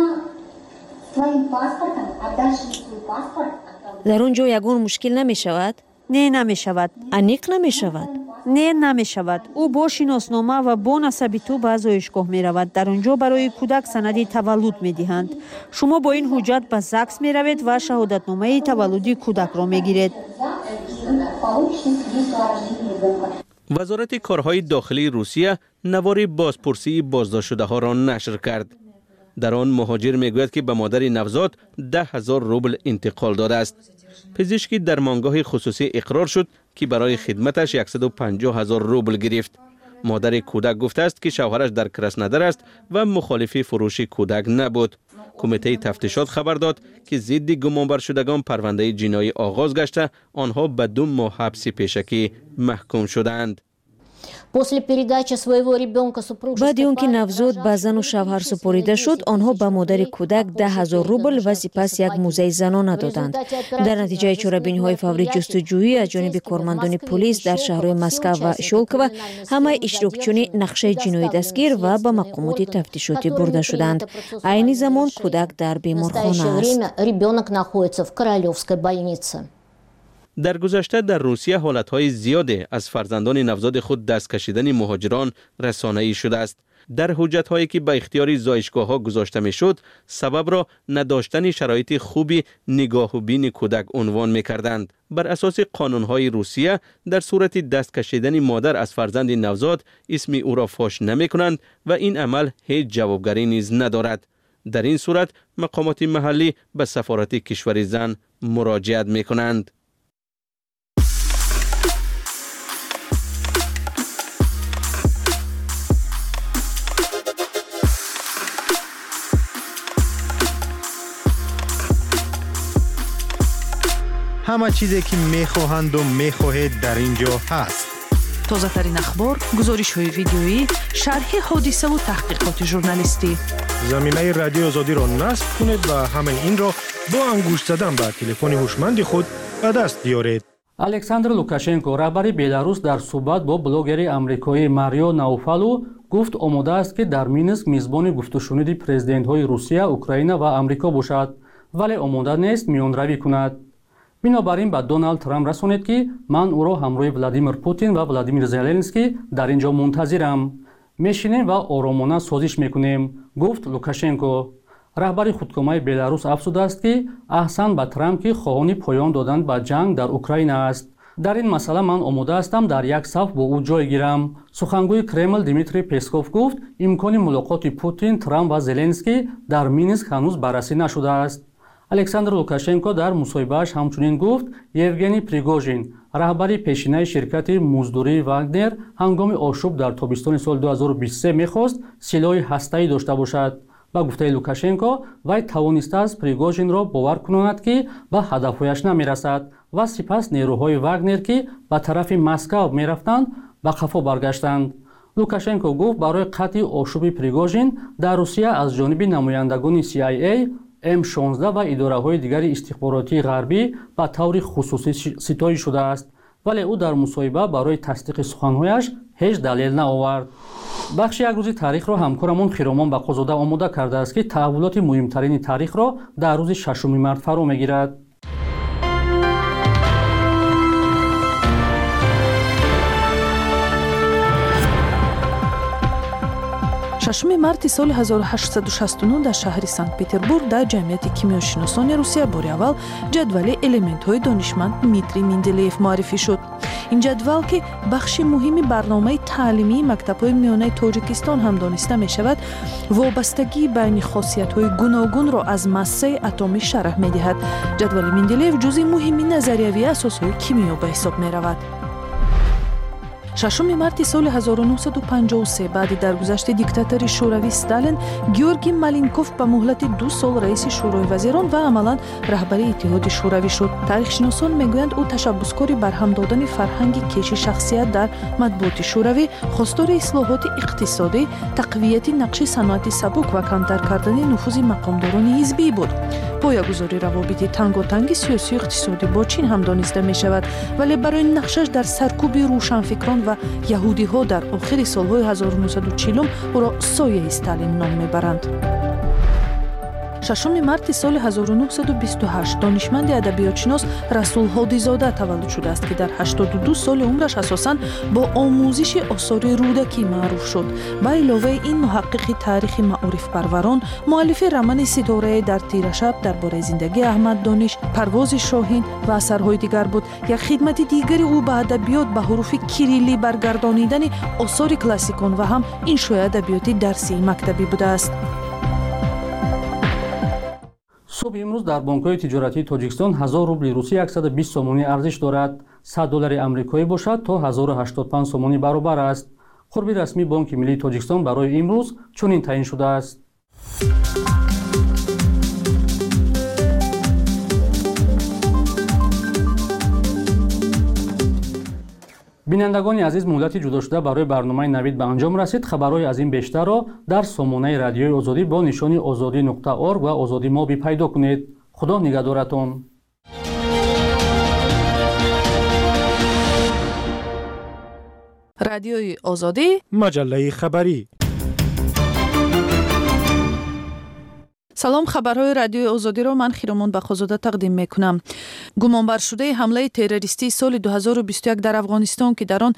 Speaker 4: дар он ҷо ягон мушкил намешавад?
Speaker 3: Не, намешавад.
Speaker 4: аниқ намешавад?
Speaker 3: Не, намешавад. ӯ бо шиноснома ва бо насаби ту ба зоишгоҳ меравад. дар он ҷо барои кӯдак санади таваллуд медиҳанд. шумо бо ин ҳуҷҷат ба ЗАГС меравед ва шаҳодатномаи таваллуди кӯдакро мегиред.
Speaker 2: вазорати корҳои дохилии русия навори бозпурсии боздоштшудаҳоро нашр кард. дар он муҳоҷир мегӯяд ки ба модари навзод 10,000 рубл интиқол додааст. пизишки дар монгоҳи хусусӣ иқрор шуд ки барои хидматаш 150,000 рубл гирифт. модари кӯдак гуфтааст ки шавҳараш дар Краснодар аст ва мухолифи фурӯши кӯдак набуд. кумитаи тафтишот хабар дод ки зидди гумонбаршудагон парвандаи ҷиноӣ оғоз гашта онҳо ба 2 моҳ ҳабси пешакӣ маҳкум шуданд.
Speaker 4: баъди он ки навзод ба зану шавҳар супорида шуд, онҳо ба модари кӯдак 10,000 рубл ва сипас як музеи занона доданд. дар натиҷаи чорабиниҳои фаври ҷустуҷӯӣ аз ҷониби кормандони полис дар шаҳрҳои Москва ва Шолково ҳамаи иштирокчиёни нақшаи ҷиноӣ дастгир ва ба мақомоти тафтишотӣ бурда шуданд. айни замон кӯдак дар беморхона аст.
Speaker 2: дар гузашта дар русия ҳолатҳои зиёде аз фарзандони навзоди худ даст кашидани муҳоҷирон расонаӣ шудааст. дар ҳуҷҷатҳое ки ба ихтиёри зоишгоҳҳо гузошта мешуд, сабабро надоштани шароити хуби нигоҳубини кӯдак унвон мекарданд. бар асоси қонунҳои русия дар сурати даст кашидани модар аз фарзанди навзод исми ӯро фош намекунанд ва ин амал ҳеҷ ҷавобгарӣ низ надорад. дар ин сурат мақомоти маҳаллӣ ба сафорати кишвари зан муроҷиат мекунанд.
Speaker 19: ҳама чизе ки мехоҳанду мехоҳед дар ин ҷо ҳаст.
Speaker 9: тозатарин ахбор, гузоришҳои видеоӣ, шарҳи ҳодисаву таҳқиқоти журналистӣ.
Speaker 10: заминаи радиои озодиро насб кунед ва ҳамаи инро бо ангушт задан ба телефони ҳушманди худ ба даст биёред.
Speaker 5: александр лукашенко, раҳбари Беларус, дар суҳбат бо блогери амрикоӣ Марио Науфалу гуфт омода аст ки дар Минск мизбони гуфтушуниди президентҳои Русия, Украина ва Амрико бошад, вале омода нест миёнравӣ кунад. бинобар ин ба Доналд Трамп расонед ки ман ӯро ҳамроҳи Владимир Путин ва Владимир Зеленский дар ин ҷо мунтазирам. мешинем ва оромона созиш мекунем, гуфт Лукашенко. раҳбари худкомаи Беларус афзудааст ки аҳсан ба Трамп ки хоҳони поён додан ба ҷанг дар Украина аст. дар ин масъала ман омода ҳастам дар як саф бо ӯ ҷой гирам. сухангӯи Кремл Дмитрий Песков гуфт имкони мулоқоти Путин, Трамп ва Зеленский дар Минск ҳанӯз баррасӣ нашудааст. александр Лукашенко дар мусоҳибааш ҳамчунин гуфт Евгений Пригожин, раҳбари пешинаи ширкати муздурии Вагнер, ҳангоми ошӯб дар тобистони соли 2023 мехост силоҳи ҳастаӣ дошта бошад. ба гуфтаи Лукашенко, вай тавонистааст Пригожинро бовар кунонад ки ба ҳадафҳояш намерасад ва сипас нерӯҳои Вагнер ки ба тарафи Москав мерафтанд, ба қафо баргаштанд. Лукашенко гуфт барои қатъи ошӯби Пригожин дар Русия аз ҷониби намояндагони CIA, М16 ва идораҳои дигари истихборотии ғарбӣ ба таври хусусӣ ситоӣ шудааст, вале ӯ дар мусоҳиба барои тасдиқи суханҳояш ҳеҷ далел наовард. бахши як рӯзи таърихро ҳамкорамон Хиромон Бақозода омода кардааст ки таҳввулоти муҳимтарини таърихро дар рӯзи 6 март фаро мегирад.
Speaker 9: 6 марти соли 1869 дар шаҳри Санкт-Петербург дар ҷамъияти кимиёшиносони Русия бори аввал ҷадвали элементҳои донишманд Дмитрий Менделеев муаррифӣ шуд. ин ҷадвал ки бахши муҳими барномаи таълимии мактабҳои миёнаи Тоҷикистон ҳам дониста мешавад, вобастагии байни хосиятҳои гуногунро аз массаи атомӣ шарҳ медиҳад. ҷадвали Менделеев ҷузъи муҳими назариявии асосҳои кимиё ба ҳисоб меравад. 6 марти соли 1953 баъди даргузашти диктатори шӯравӣ Сталин, Георгий Маленков ба муҳлати 2 сол раиси шӯрои вазирон ва амалан раҳбари иттиҳоди шӯравӣ шуд. Таърихшиносон мегӯянд ӯ ташаббускори барҳам додани фарҳанги кеши шахсият дар матбуоти шӯравӣ, хостори ислоҳоти иқтисодӣ, тақвияти нақши саноати сабук ва камтар кардани нуфузи мақомдорони ҳизбӣ буд. поягузори равобити танготанги сиёсию иқтисодӣ бо чин ҳам дониста мешавад, вале барои нақшаш дар саркӯби рӯшанфикрон ва яҳудиҳо дар охири солҳои 1940 ӯро сояи Сталин ном мебаранд. 6 марти соли 1928 донишманди адабиётшинос Расул Ҳодизода таваллуд шудааст, ки дар 82 соли умраш асосан бо омӯзиши осори рӯдакӣ маъруф шуд. Ба иловаи ин муҳаққиқи таърихи маорифпарварон, муаллифи романи Ситорае дар тирашаб дар бораи зиндагии Аҳмад Дониш, Парвози Шоҳин ва асарҳои дигар буд. Як хидмати дигари ӯ ба адабиёт ба ҳуруфи кириллӣ баргардонидани осори классикон ва ҳам иншои адабиёти дарсии мактабӣ будааст.
Speaker 5: صبح امروز در بانک‌های تجارتی تاجیکستان 1000 روبل روسی 120 سومونی ارزش دارد. 100 دلار آمریکایی باشد تا 1085 سومونی برابر است. قرب رسمی بانک ملی تاجیکستان برای امروز چنین تعیین شده است. بینندگان عزیز، مهلت جدا شده برای برنامه نوید به انجام رسید. خبرهای از این بیشتر را در سامانه رادیوی آزادی با نشانی azadi.org و آزادی مابی پیدا کنید. خدا نگهدارتان.
Speaker 9: رادیوی آزادی،
Speaker 10: مجله خبری.
Speaker 9: салом, хабарҳои радиои озодиро ман Хиромон Бахозода тақдим мекунам. Гумонбаршудаи ҳамлаи террористии соли 2021 дар Афғонистон, ки дар он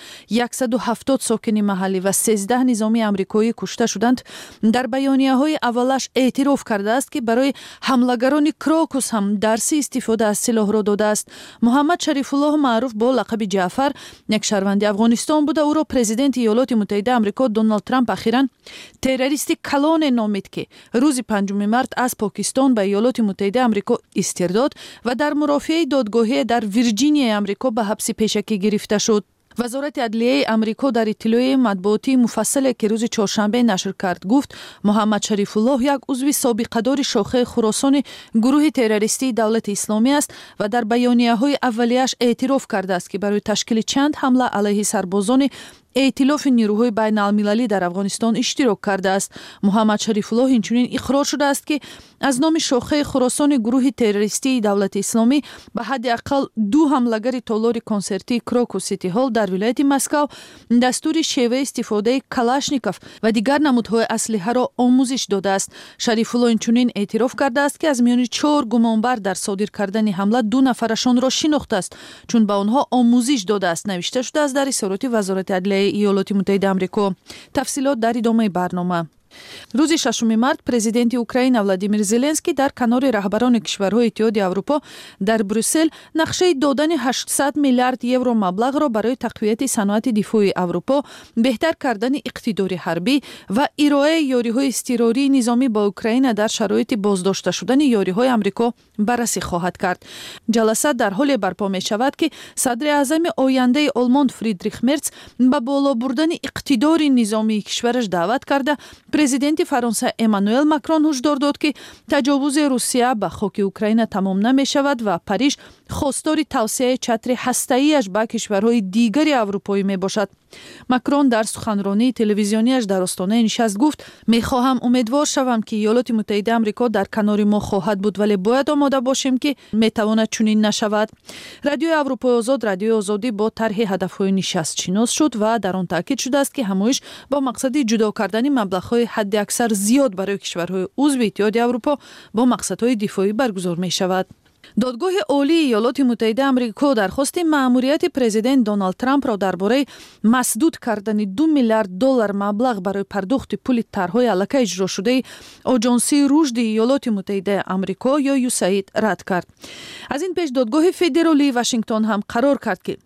Speaker 9: 170 сокини маҳаллӣ ва 13 низоми амрикоӣ кушта шуданд, дар баёнияҳои аввалаш эътироф кардааст, ки барои ҳамлагарони Крокус ҳам дарси истифода аз силоҳро додааст. Муҳаммад Шарифуллоҳ маъруф бо лақаби Ҷаъфар, як шаҳрванди Афғонистон буда, ӯро президенти Иёлоти Муттаҳидаи Амрико Доналд Трамп ахиран террористи калоне номид, ки рӯзи 5 март аз Покистон ба Иёлоти Муттаҳидаи Амрико истирдод ва дар мурофиаи додгоҳие дар Вирҷинияи Амрико ба ҳабси пешакӣ гирифта шуд. вазорати адлияи Амрико дар иттилои матбуотии муфассале, ки рӯзи чоршанбе нашр кард, гуфт Муҳаммад Шарифуллоҳ як узви собиқадори шохаи Хуросони гурӯҳи террористии Давлати Исломӣ аст ва дар баёнияҳои аввалияш эътироф кардааст, ки барои ташкили чанд ҳамла алайҳи сарбозони эътилофи нирӯҳои байналмилалӣ дар Афғонистон иштирок кардааст. Муҳаммад Шарифуллоҳ инчунин иқрор шудааст, ки аз номи шохаи Хуросони гурӯҳи террористии Давлати Исломӣ ба ҳадди ақал 2 ҳамлагари толори консертии Крокус Сити Ҳол дар вилояти Москав дастури шеваи истифодаи Калашников ва дигар намудҳои аслиҳаро омӯзиш додааст. Шарифуллоҳ инчунин эътироф кардааст, ки аз миёни 4 гумонбар дар содир кардани ҳамла 2 нафарашонро шинохтааст, чун ба онҳо омӯзиш додааст, навишта шудааст дар исороти вазорати адлияи Иёлоти Муттаҳидаи Амрико. Тафсилот дар идомаи барнома. рӯзи 6 март президенти Украина Владимир Зеленский дар канори раҳбарони кишварҳои Иттиҳоди Аврупо дар Брюссел нақшаи додани 800 миллиард евро маблағро барои тақвияти саноати дифои Аврупо, беҳтар кардани иқтидори ҳарбӣ ва ироаи ёриҳои изтирории низомӣ ба Украина дар шароити боздошта шудани ёриҳои Амрико баррасӣ хоҳад кард. ҷаласа дар ҳоле барпо мешавад, ки садри аъзами ояндаи Олмон Фридрих Мерц ба боло бурдани иқтидори низомии кишвараш даъват карда, президенти Фаронса Эммануэл Макрон ҳушдор дод, ки таҷовузи Русия ба хоки Украина тамом намешавад ва Париж хостори тавсеяи чатри ҳастаиаш ба кишварҳои дигари аврупоӣ мебошад. Макрон дар суханронии телевизионияш дар остонаи нишаст гуфт: мехоҳам умедвор шавам, ки Иёлоти Муттаҳидаи Амрико дар канори мо хоҳад буд, вале бояд омода бошем, ки метавонад чунин нашавад. Радиои Аврупои озод, радиои озодӣ бо тарҳи ҳадафҳои нишаст шинос шуд ва дар он таъкид шудааст, ки ҳамоиш бо мақсади ҷудо кардани маблағҳои ҳадди аксар зиёд барои кишварҳои узви Иттиҳоди Аврупо бо мақсадҳои дифоӣ баргузор мешавад. додгоҳи олии Иёлоти Муттаҳидаи Амрико дархости маъмурияти президент Доналд Трампро дар бораи масдуд кардани $2 миллиард маблағ барои пардохти пули тарҳои аллакай иҷрошудаи Оҷонсии рушди Иёлоти Муттаҳидаи Амрико ё USAID рад кард. аз ин пеш додгоҳи федералии Вашингтон ҳам қарор кард, ки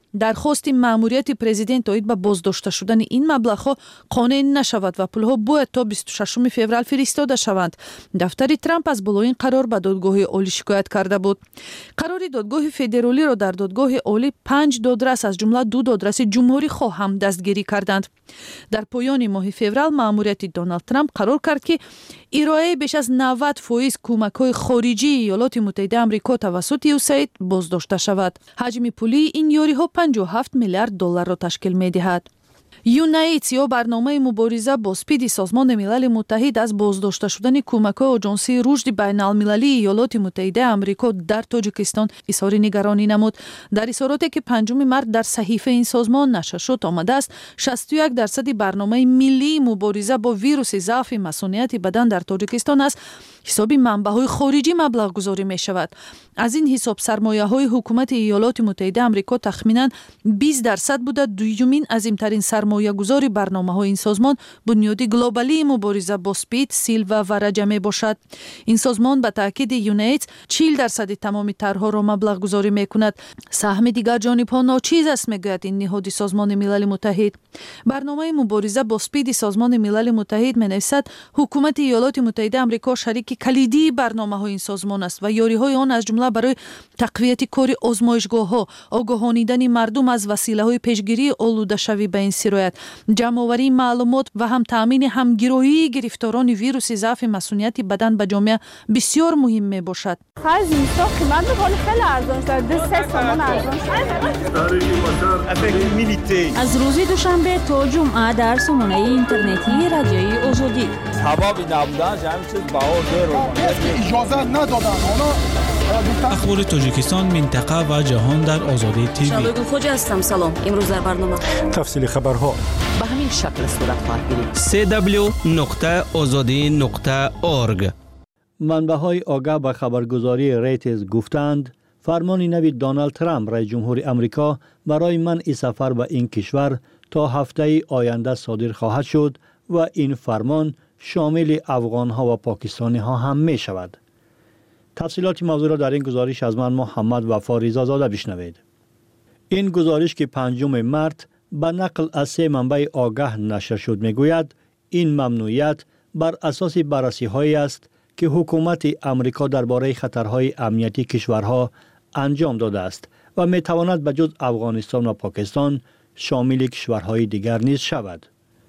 Speaker 9: درخواست مأموریت پرزیدنت اوید به بازداشته شدن این مبلغها قانع نشود و پولها باید تا 26 فوریه فرستاده شوند. دفتر ترامپ از بالوین قرار به دادگاه عالی شکایت کرده بود. قرار دادگاه فدرالی را در دادگاه عالی 5 دادرس از جمله 2 دادرس جمهوری خواه هم دستگیری کردند. در پایان ماه فوریه مأموریت دونالد ترامپ قرار کرد که ارائه بیش از 90% کمک‌های خارجی ایالات متحده آمریکا توسط USAID بازداشته شود. حجم پولی این یاری‌ها 57 میلیارد دلار را تشکیل می‌دهد. یونایت یا برنامه مبارزه با سپید سازمان ملل متحد از بازداشته شدن کمک‌های آژانسی رشد بین‌المللی ایالات متحده آمریکا در تاجیکستان اظهار نگرانی نمود. در اظهاراتی که 5 مارس در صحیفه این سازمان نشر شد آمده است 61% برنامه ملی مبارزه با ویروس ضعف مسئولیت بدن در تاجیکستان است حساب منبع‌های خارجی مبلغ گذاری می شود. از این حساب سرمایه‌های حکومت ایالات متحده آمریکا تخمیناً 20% بوده. دومین عظیم‌ترین سرمایه گذاری برنامه‌های این سازمان بنیاد گلوبالی مبارزه با سپید، سیل و ورجه می باشد. این سازمان به تاکید یونایت 40% تمام طرح‌ها را مبلغ گذاری می کند. سهم دیگر جانب‌ها ناچیز است میگوید این نهاد سازمان ملل متحد. برنامه مبارزه با سپید سازمان ملل متحد می‌نویسد حکومت ایالات متحده آمریکا شریک کلیدی برنامه‌های این سازمان است و یاری‌های آن از جمله برای تقویت کار آزمایشگاه‌ها، آگاهانیدن مردم از وسیله‌های پیشگیری آلوده شوی به این سرایت، جمع‌آوری معلومات و هم تأمین همگیری گرفتاران ویروس ضعف مسئولیت بدن به جامعه بسیار مهم میباشد.
Speaker 11: خرج اینستا قیمت بخواد خیلی ارزان شد. 3 تومان ارزان شد.
Speaker 15: از روز دوشنبه تا جمعه در سامانه اینترنتی رادیوی آزادی.
Speaker 23: حبابی نبودن جمعی چیز بها دیر اجازه ندادن.
Speaker 24: اخبار تاجیکستان، منطقه و جهان در آزادی تیوی.
Speaker 15: شادو خوجا هستم. سلام. امروز در برنامه
Speaker 24: تفصیل خبرها
Speaker 15: به همین شکل صورت خواهد گرفت.
Speaker 25: www.azadi.org.
Speaker 26: منبع‌های آگاه به خبرگزاری ریترز گفتند فرمان نو دونالد ترامپ رئیس جمهور آمریکا برای منع سفر به این کشور تا هفته آینده صادر خواهد شد و این فرمان شامل افغان‌ها و پاکستانی‌ها هم می شود. تفصیلات موضوع را در این گزارش از من محمد وفا رضا زاده بشنوید. این گزارش که 5 مارس به نقل از 3 منبع آگاه نشر شد میگوید این ممنوعیت بر اساس بررسی‌هایی است که حکومت آمریکا درباره خطرهای امنیتی کشورها انجام داده است و میتواند به جز افغانستان و پاکستان شامل کشورهای دیگر نیز شود.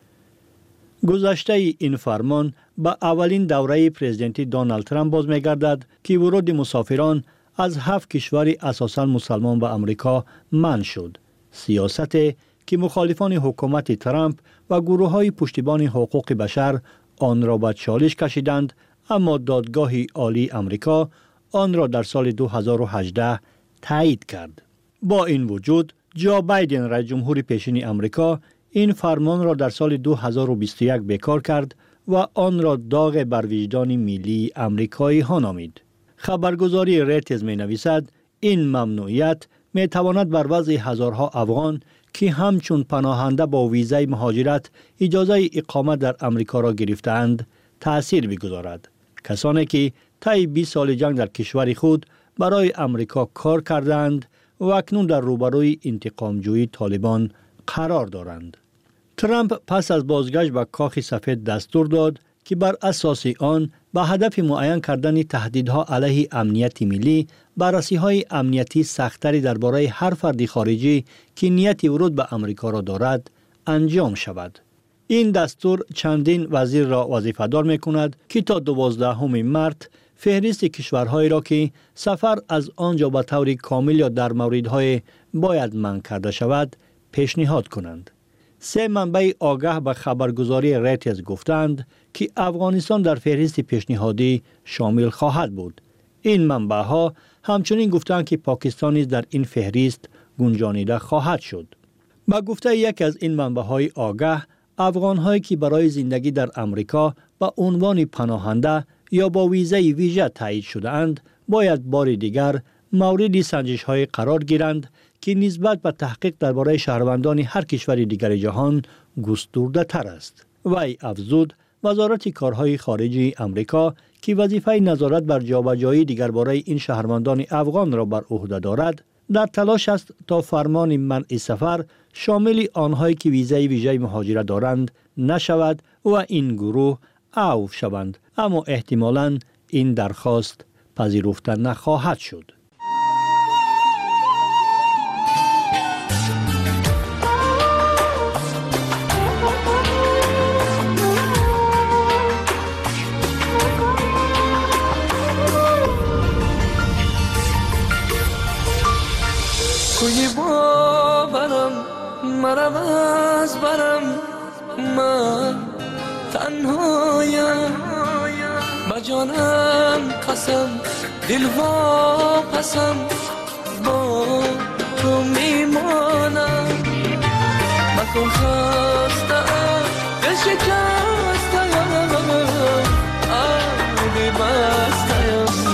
Speaker 26: گذشته این فرمان به اولین دوره پرزیدنتی دونالد ترامپ باز می‌گردد که ورود مسافران از 7 کشور اساساً مسلمان به آمریکا منع شد. سیاستی که مخالفان حکومت ترامپ و گروه‌های پشتیبان حقوق بشر آن را به چالش کشیدند، اما دادگاه عالی آمریکا آن را در سال 2018 تایید کرد. با این وجود جو بایدن رئیس جمهور پیشین آمریکا این فرمان را در سال 2021 بکار کرد و آن را داغ بر وجدان ملی آمریکایی ها نامید. خبرگزاری ریترز می نویسد این ممنوعیت می تواند بر وضع هزارها افغان که همچون پناهنده با ویزای مهاجرت اجازه اقامت در آمریکا را گرفتند تأثیر بگذارد. کسانی که طی 20 سال جنگ در کشور خود برای آمریکا کار کردند و اکنون در روبروی انتقامجویی طالبان قرار دارند. ترامپ پس از بازگشت به کاخ سفید دستور داد که بر اساس آن به هدف معین کردن تهدیدها علیه امنیت ملی بررسی‌های امنیتی سخت‌تری درباره هر فرد خارجی که نیت ورود به آمریکا را دارد انجام شود. این دستور چندین وزیر را وظیفه‌دار می‌کند که تا 12 مارس فهرست کشورهایی را که سفر از آنجا به طور کامل یا در موردهای باید منع کرده شود پیشنهاد کنند. 3 منبع آگاه به خبرگزاری ریترز گفتند که افغانستان در فهرست پیشنهادی شامل خواهد بود. این منبع‌ها همچنین گفتند که پاکستان نیز در این فهرست گنجانیده خواهد شد. با گفته یک از این منبع‌های آگاه، افغان‌هایی که برای زندگی در آمریکا به عنوان پناهنده یا با ویزای ویژه تایید شده‌اند باید بار دیگر مورد سنجش‌های قرار گیرند که نسبت به تحقیق درباره شهروندان هر کشور دیگر جهان گسترده تر است. وی افزود وزارت کارهای خارجی آمریکا که وظیفه نظارت بر جابجایی دیگر باره این شهروندان افغان را بر عهده دارد در تلاش است تا فرمان منع سفر شامل آنهایی که ویزای مهاجرت دارند نشود و این گروه عفو شوند، اما احتمالاً این درخواست پذیرفته نخواهد شد.
Speaker 12: کوی باورم مرم از برم، من تنهایم با جانم قسم دل واپسم با تو میمانم، مکن خستم دل شکستم آبی بستم.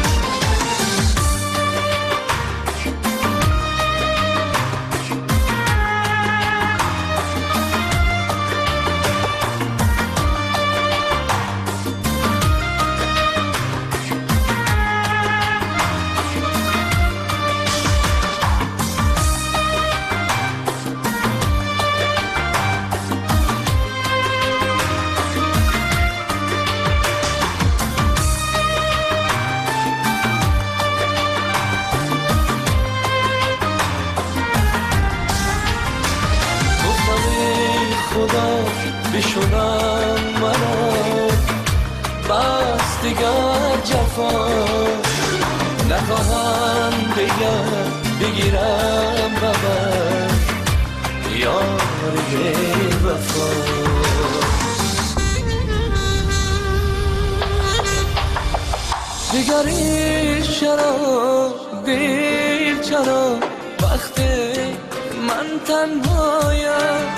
Speaker 12: بشونم منو بس دیگر جفا نخواهم دیگر بگیرم ببر یار وفا. دیگری چرا دیر چرا وقتی من تنهایم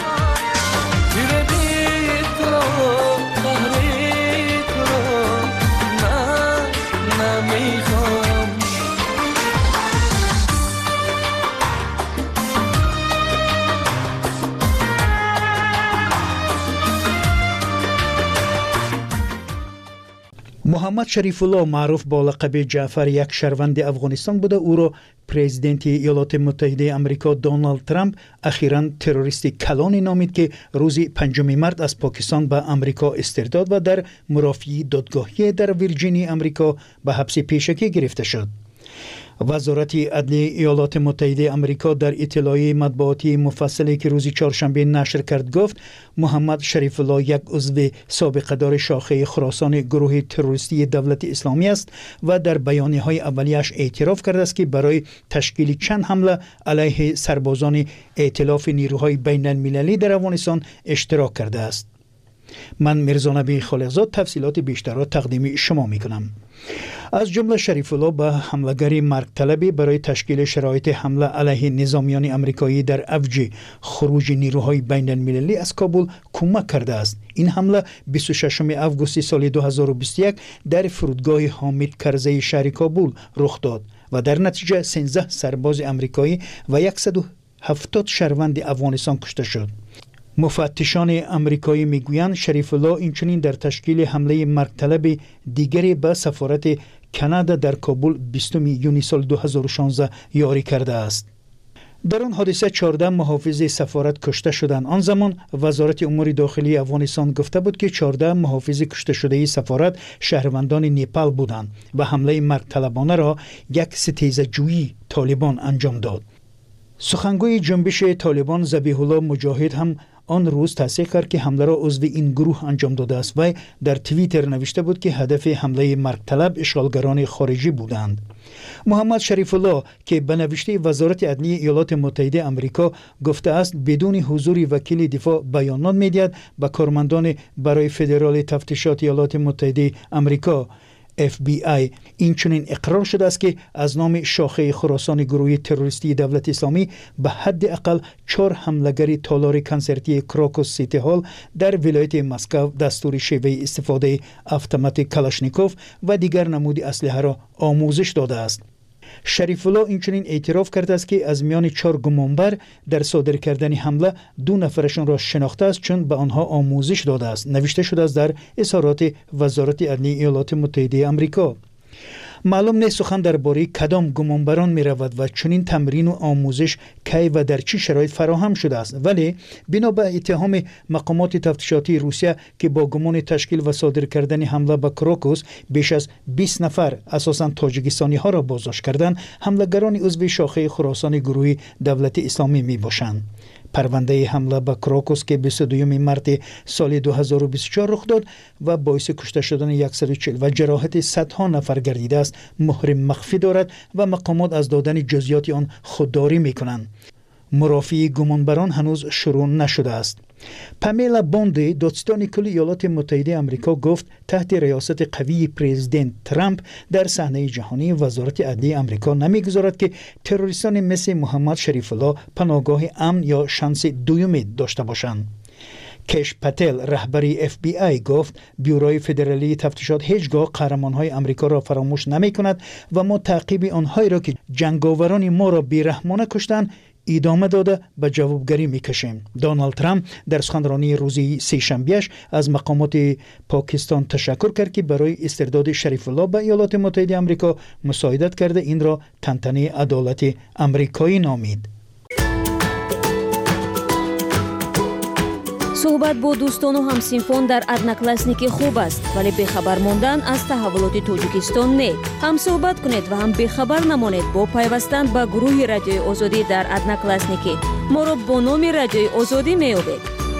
Speaker 13: محمد شریف الله معروف با لقب جعفر یک شهروند افغانستان بوده. او را پرزیدنت ایالات متحده آمریکا دونالد ترامپ اخیراً تروریست کلانی نامید که روز 5 مارس از پاکستان به آمریکا استرداد و در مرافعی دادگاهی در ویرجینیا آمریکا به حبس پیشکی گرفته شد. وزارت عدلیه ایالات متحده آمریکا در اطلاعیه مطبوعاتی مفصلی که روز چهارشنبه نشر کرد گفت محمد شریف الله یک عضو سابقه دار شاخه خراسان گروه تروریستی دولت اسلامی است و در بیانیه‌های اولیه‌اش اعتراف کرده است که برای تشکیل چند حمله علیه سربازان ائتلاف نیروهای بین المللی در افغانستان اشتراک کرده است. من میرزا نبی خالقزاد تفصیلات بیشتر را تقدیم شما میکنم. از جمله شریف الله به حمله‌گری مرگ طلبی برای تشکیل شرایط حمله علیه نظامیان آمریکایی در اوج خروج نیروهای بین المللی از کابل کمک کرده است. این حمله 26 آگوست سال 2021 در فرودگاه حامد کرزی شهر کابل رخ داد و در نتیجه 13 سرباز آمریکایی و 170 شهروند افغانستان کشته شد. مفتشان آمریکایی میگویند شریف الله اینچنین در تشکیل حمله مرگ طلب دیگری به سفارت کانادا در کابل 20 یونیو سال 2016 یاری کرده است. در آن حادثه 14 محافظ سفارت کشته شدند. آن زمان وزارت امور داخلی افغانستان گفته بود که 14 محافظ کشته شده سفارت شهروندان نیپال بودند و حمله مرگ طلبانه را یک ستیزه جویی طالبان انجام داد. سخنگوی جنبش طالبان ذبیح الله مجاهد هم آن روز تصدیق کرد که حمله را عضو این گروه انجام داده است و در توییتر نوشته بود که هدف حمله مرگ طلب اشغالگران خارجی بودند. محمد شریف الله که به نوشته وزارت عدلیه ایالات متحده آمریکا گفته است بدون حضور وکیل دفاع بیانات می‌دهد به کارمندان برای فدرال تفتیشات ایالات متحده آمریکا FBI اینچنین اقرار شده است که از نام شاخه خراسان گروه تروریستی دولت اسلامی به حد اقل 4 حمله‌گر تالار کنسرتی کراکوس سیتی هال در ولایت مسکو دستور شیوه استفاده اتومات کلاشنیکوف و دیگر نمود اسلحه را آموزش داده است. شریف الله اینچنین اعتراف کرده است که از میان 4 گمانبر در صادر کردن حمله 2 نفرشان را شناخته است چون به آنها آموزش داده است. نوشته شده است در اظهارات وزارت عدلیه ایالات متحده آمریکا. معلوم نیست سخن درباره کدام گمانبران می رود و چنین تمرین و آموزش کی و در چه شرایط فراهم شده است، ولی بنا به اتهام مقامات تفتیشاتی روسیه که با گمان تشکیل و صادر کردن حمله به کراکوس بیش از 20 نفر اساساً تاجیکستانی ها را بازداشت کردند، حملگران عضو شاخه خراسان گروه دولت اسلامی می باشند. پرونده حمله به کراکوس که 22 مارس سال 2024 رخ داد و باعث کشته شدن 140 و جراحت صدها نفر گردیده است، مهر مخفی دارد و مقامات از دادن جزئیات آن خودداری می‌کنند. مرافعه گمانبران هنوز شروع نشده است. پامیلا بوندی، دادستان کل ایالات متحده آمریکا گفت تحت ریاست قوی پرزیدنت ترامپ در صحنه جهانی وزارت عدلیه آمریکا نمیگذارد که تروریستان مثل محمد شریف الله پناهگاه امن یا شانس دومی داشته باشند. کش پتل، رهبری FBI گفت بیوروی فدرالی تفتیشات هیچگاه قهرمانهای آمریکا را فراموش نمی کند و ما تعقیب آنهایی را که جنگاوران ما را بیرحمانه کشتند ادامه داده به جوابگری میکشیم. دونالد ترامپ در سخنرانی روزی سه‌شنبه‌اش از مقامات پاکستان تشکر کرد که برای استرداد شریف الله به ایالات متحده آمریکا مساعدت کرده، این را تنتنه عدالت آمریکایی نامید.
Speaker 4: صحبت با دوستان و همسینفون در ادناکلاسنیکی خوب است، ولی بخبر ماندن از تحولات تاجیکستان نه. هم صحبت کنید و هم بخبر نمانید با پیوستن به گروه رادیوی آزادی در ادناکلاسنیکی. ما را با نام رادیوی آزادی می‌یابید.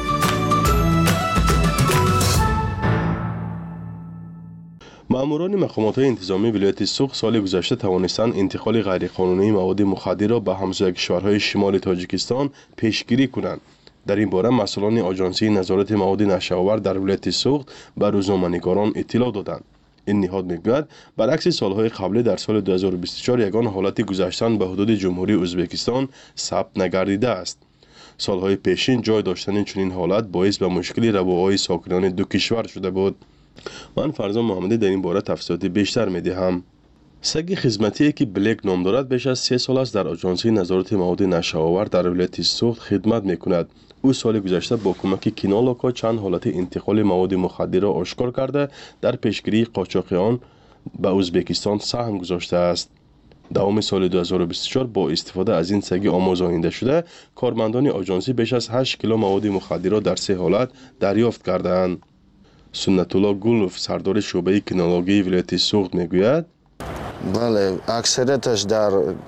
Speaker 14: ماموران مقامات انتظامی ولایت سوخت سال گذشته توانستند انتقال غیرقانونی مواد مخدر را به همسایه کشورهای شمال تاجیکستان پیشگیری کنند. در این باره مسئولان آژانسی نظارت مواد نشه‌آور در ولایت سوخت به روزنامه‌نگاران اطلاع دادند. این نهاد میگوید برعکس سالهای قبلی در سال 2024 یگان حالت گذشتن به حدود جمهوری ازبکستان ثبت نگردیده است. سالهای پیشین جای داشتن چنین حالت باعث به مشکلی رواهای ساکنان دو کشور شده بود. من فرزان محمدی در این باره تفصیلات بیشتر می‌دهم. سگ خدمتی که بلک نام دارد بیش از 3 سال است در آژانسی نظارت مواد نشه‌آور در ولایت سوخت خدمت می‌کند. او سال گذشته با کمک کینالاکا چند حالت انتقال مواد مخدر را آشکار کرده در پیشگیری قاچاق آن به ازبکستان سهم گذاشته است. دوام سال 2024 با استفاده از این سگ آموزانیده شده، کارمندان آژانسی بیش از 8 کیلو مواد مخدر را در 3 حالت دریافت کردند. سنت الله گلوف، سردار شعبه کینولوژی ولایت سوخت میگوید:
Speaker 16: بله، اکثریتش در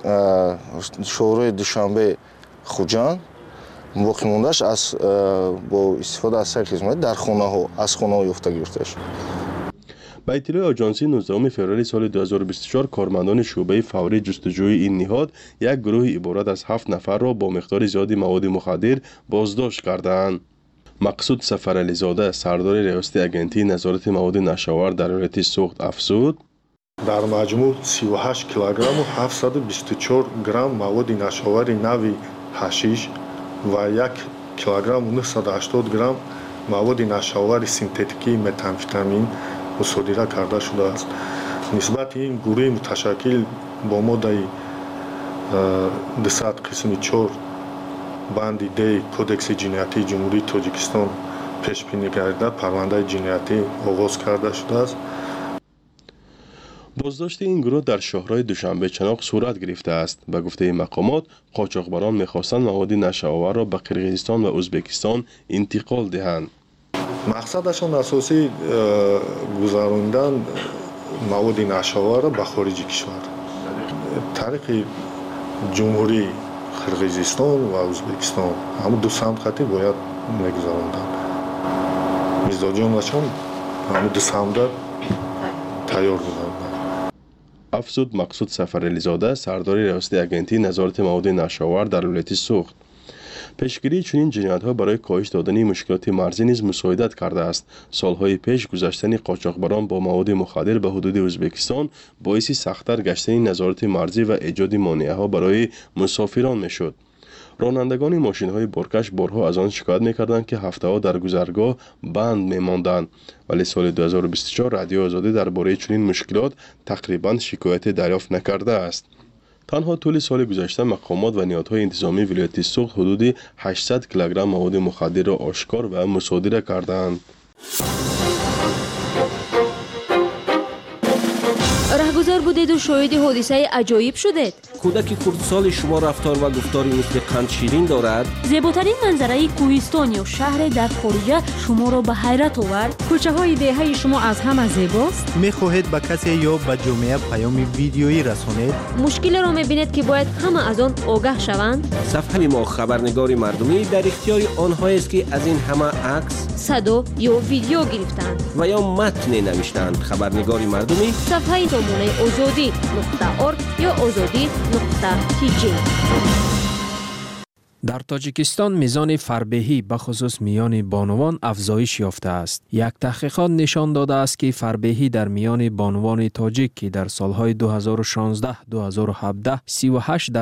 Speaker 16: شورای دوشنبه خوجان باقی موندهش از با استفاده از سگ خدمتی در خانه ها از خانه ها یافته گرفته شد.
Speaker 14: به اطلاع آژانسی 19 فوریه سال 2024 کارمندان شعبه فوری جستجوی این نهاد یک گروه عبارت از 7 نفر را با مقدار زیادی مواد مخدر بازداشت کردند. مقصود سفرعلی زاده، سردار ریاستی اگنتی نظارت مواد نشه‌آور در ولایت سوخت افزود:
Speaker 17: در مجموع 38 کیلوگرم و 724 گرم مواد نشه‌آور نوی حشیش و 1 کیلوگرم و 980 گرم مواد نشه‌آور سینتتیکی متامفتامین مصادره کرده شده است. نسبت این گروه متشکل با ماده 200 قسم 4 بند دی کودکس جنایتی جمهوری تاجیکستان پیش بینی گردیده پرونده جنایتی آغاز کرده شده است.
Speaker 14: بازداشت این گروه در شهرهای دوشنبه چناق صورت گرفته است. به گفته مقامات قاچاقبران می‌خواستند مواد نشه‌آور را به قرقیزستان و ازبکستان انتقال دهند.
Speaker 17: مقصدشان اساسی گذراندن مواد نشه‌آور را به خارج کشور طریق جمهوری قرقیزستان و ازبکستان همون دو سمت خطی باید می‌گذراندند. مزداجانشان همون دو سمت تیار بودند.
Speaker 14: افزود مقصود سفرعلی زاده، سردار ریاستی اگنتی نظارت مواد نشه‌آور در ولایت سوخت. پیشگیری چنین جنایت‌ها برای کاهش دادن مشکلات مرزی نیز مساعدت کرده است. سالهای پیش گذشتن قاچاقبران با مواد مخدر به حدود ازبکستان باعث سخت‌تر گشتن نظارت مرزی و ایجاد مانع‌ها برای مسافران می‌شد. رانندگان ماشین‌های بارکش بارها از آن شکایت می‌کردند که هفته‌ها در گذرگاه بند می‌ماندند، ولی سال 2024 رادیو آزادی درباره چنین مشکلات تقریباً شکایت دریافت نکرده است. تنها طول سال گذشته مقامات و نهادهای انتظامی ولایت سوخت حدود 800 کیلوگرم مواد مخدر را آشکار و مصادره کردند.
Speaker 4: رهگذر بودید دیدید و شاهد حادثه عجایب شدید؟
Speaker 1: کودک خردسال شما رفتار و گفتاری مثل قند شیرین دارد؟
Speaker 15: زیباترین منظره کوهستان یا شهر در خارجه شما را به حیرت آورد؟ کوچه های دهه شما از همه زیباست؟
Speaker 19: می‌خواهید به کسی یا به جامعه پیام ویدیویی رسانید؟
Speaker 4: مشکل را می‌بینید که باید همه از آن آگاه شوند؟
Speaker 1: صفحه ما خبرنگاری مردمی در اختیار آنهایی است که از این همه عکس،
Speaker 4: صدا یا ویدیو گرفتند
Speaker 1: و یا متن نوشتند. خبرنگاری مردمی
Speaker 4: صفحه نمونه azadi.org یا azadi.tj.
Speaker 18: در تاجیکستان میزان فربهی به خصوص میان بانوان افزایش یافته است. یک تحقیقات نشان داده است که فربهی در میان بانوان تاجیک که در سالهای 2016-2017 38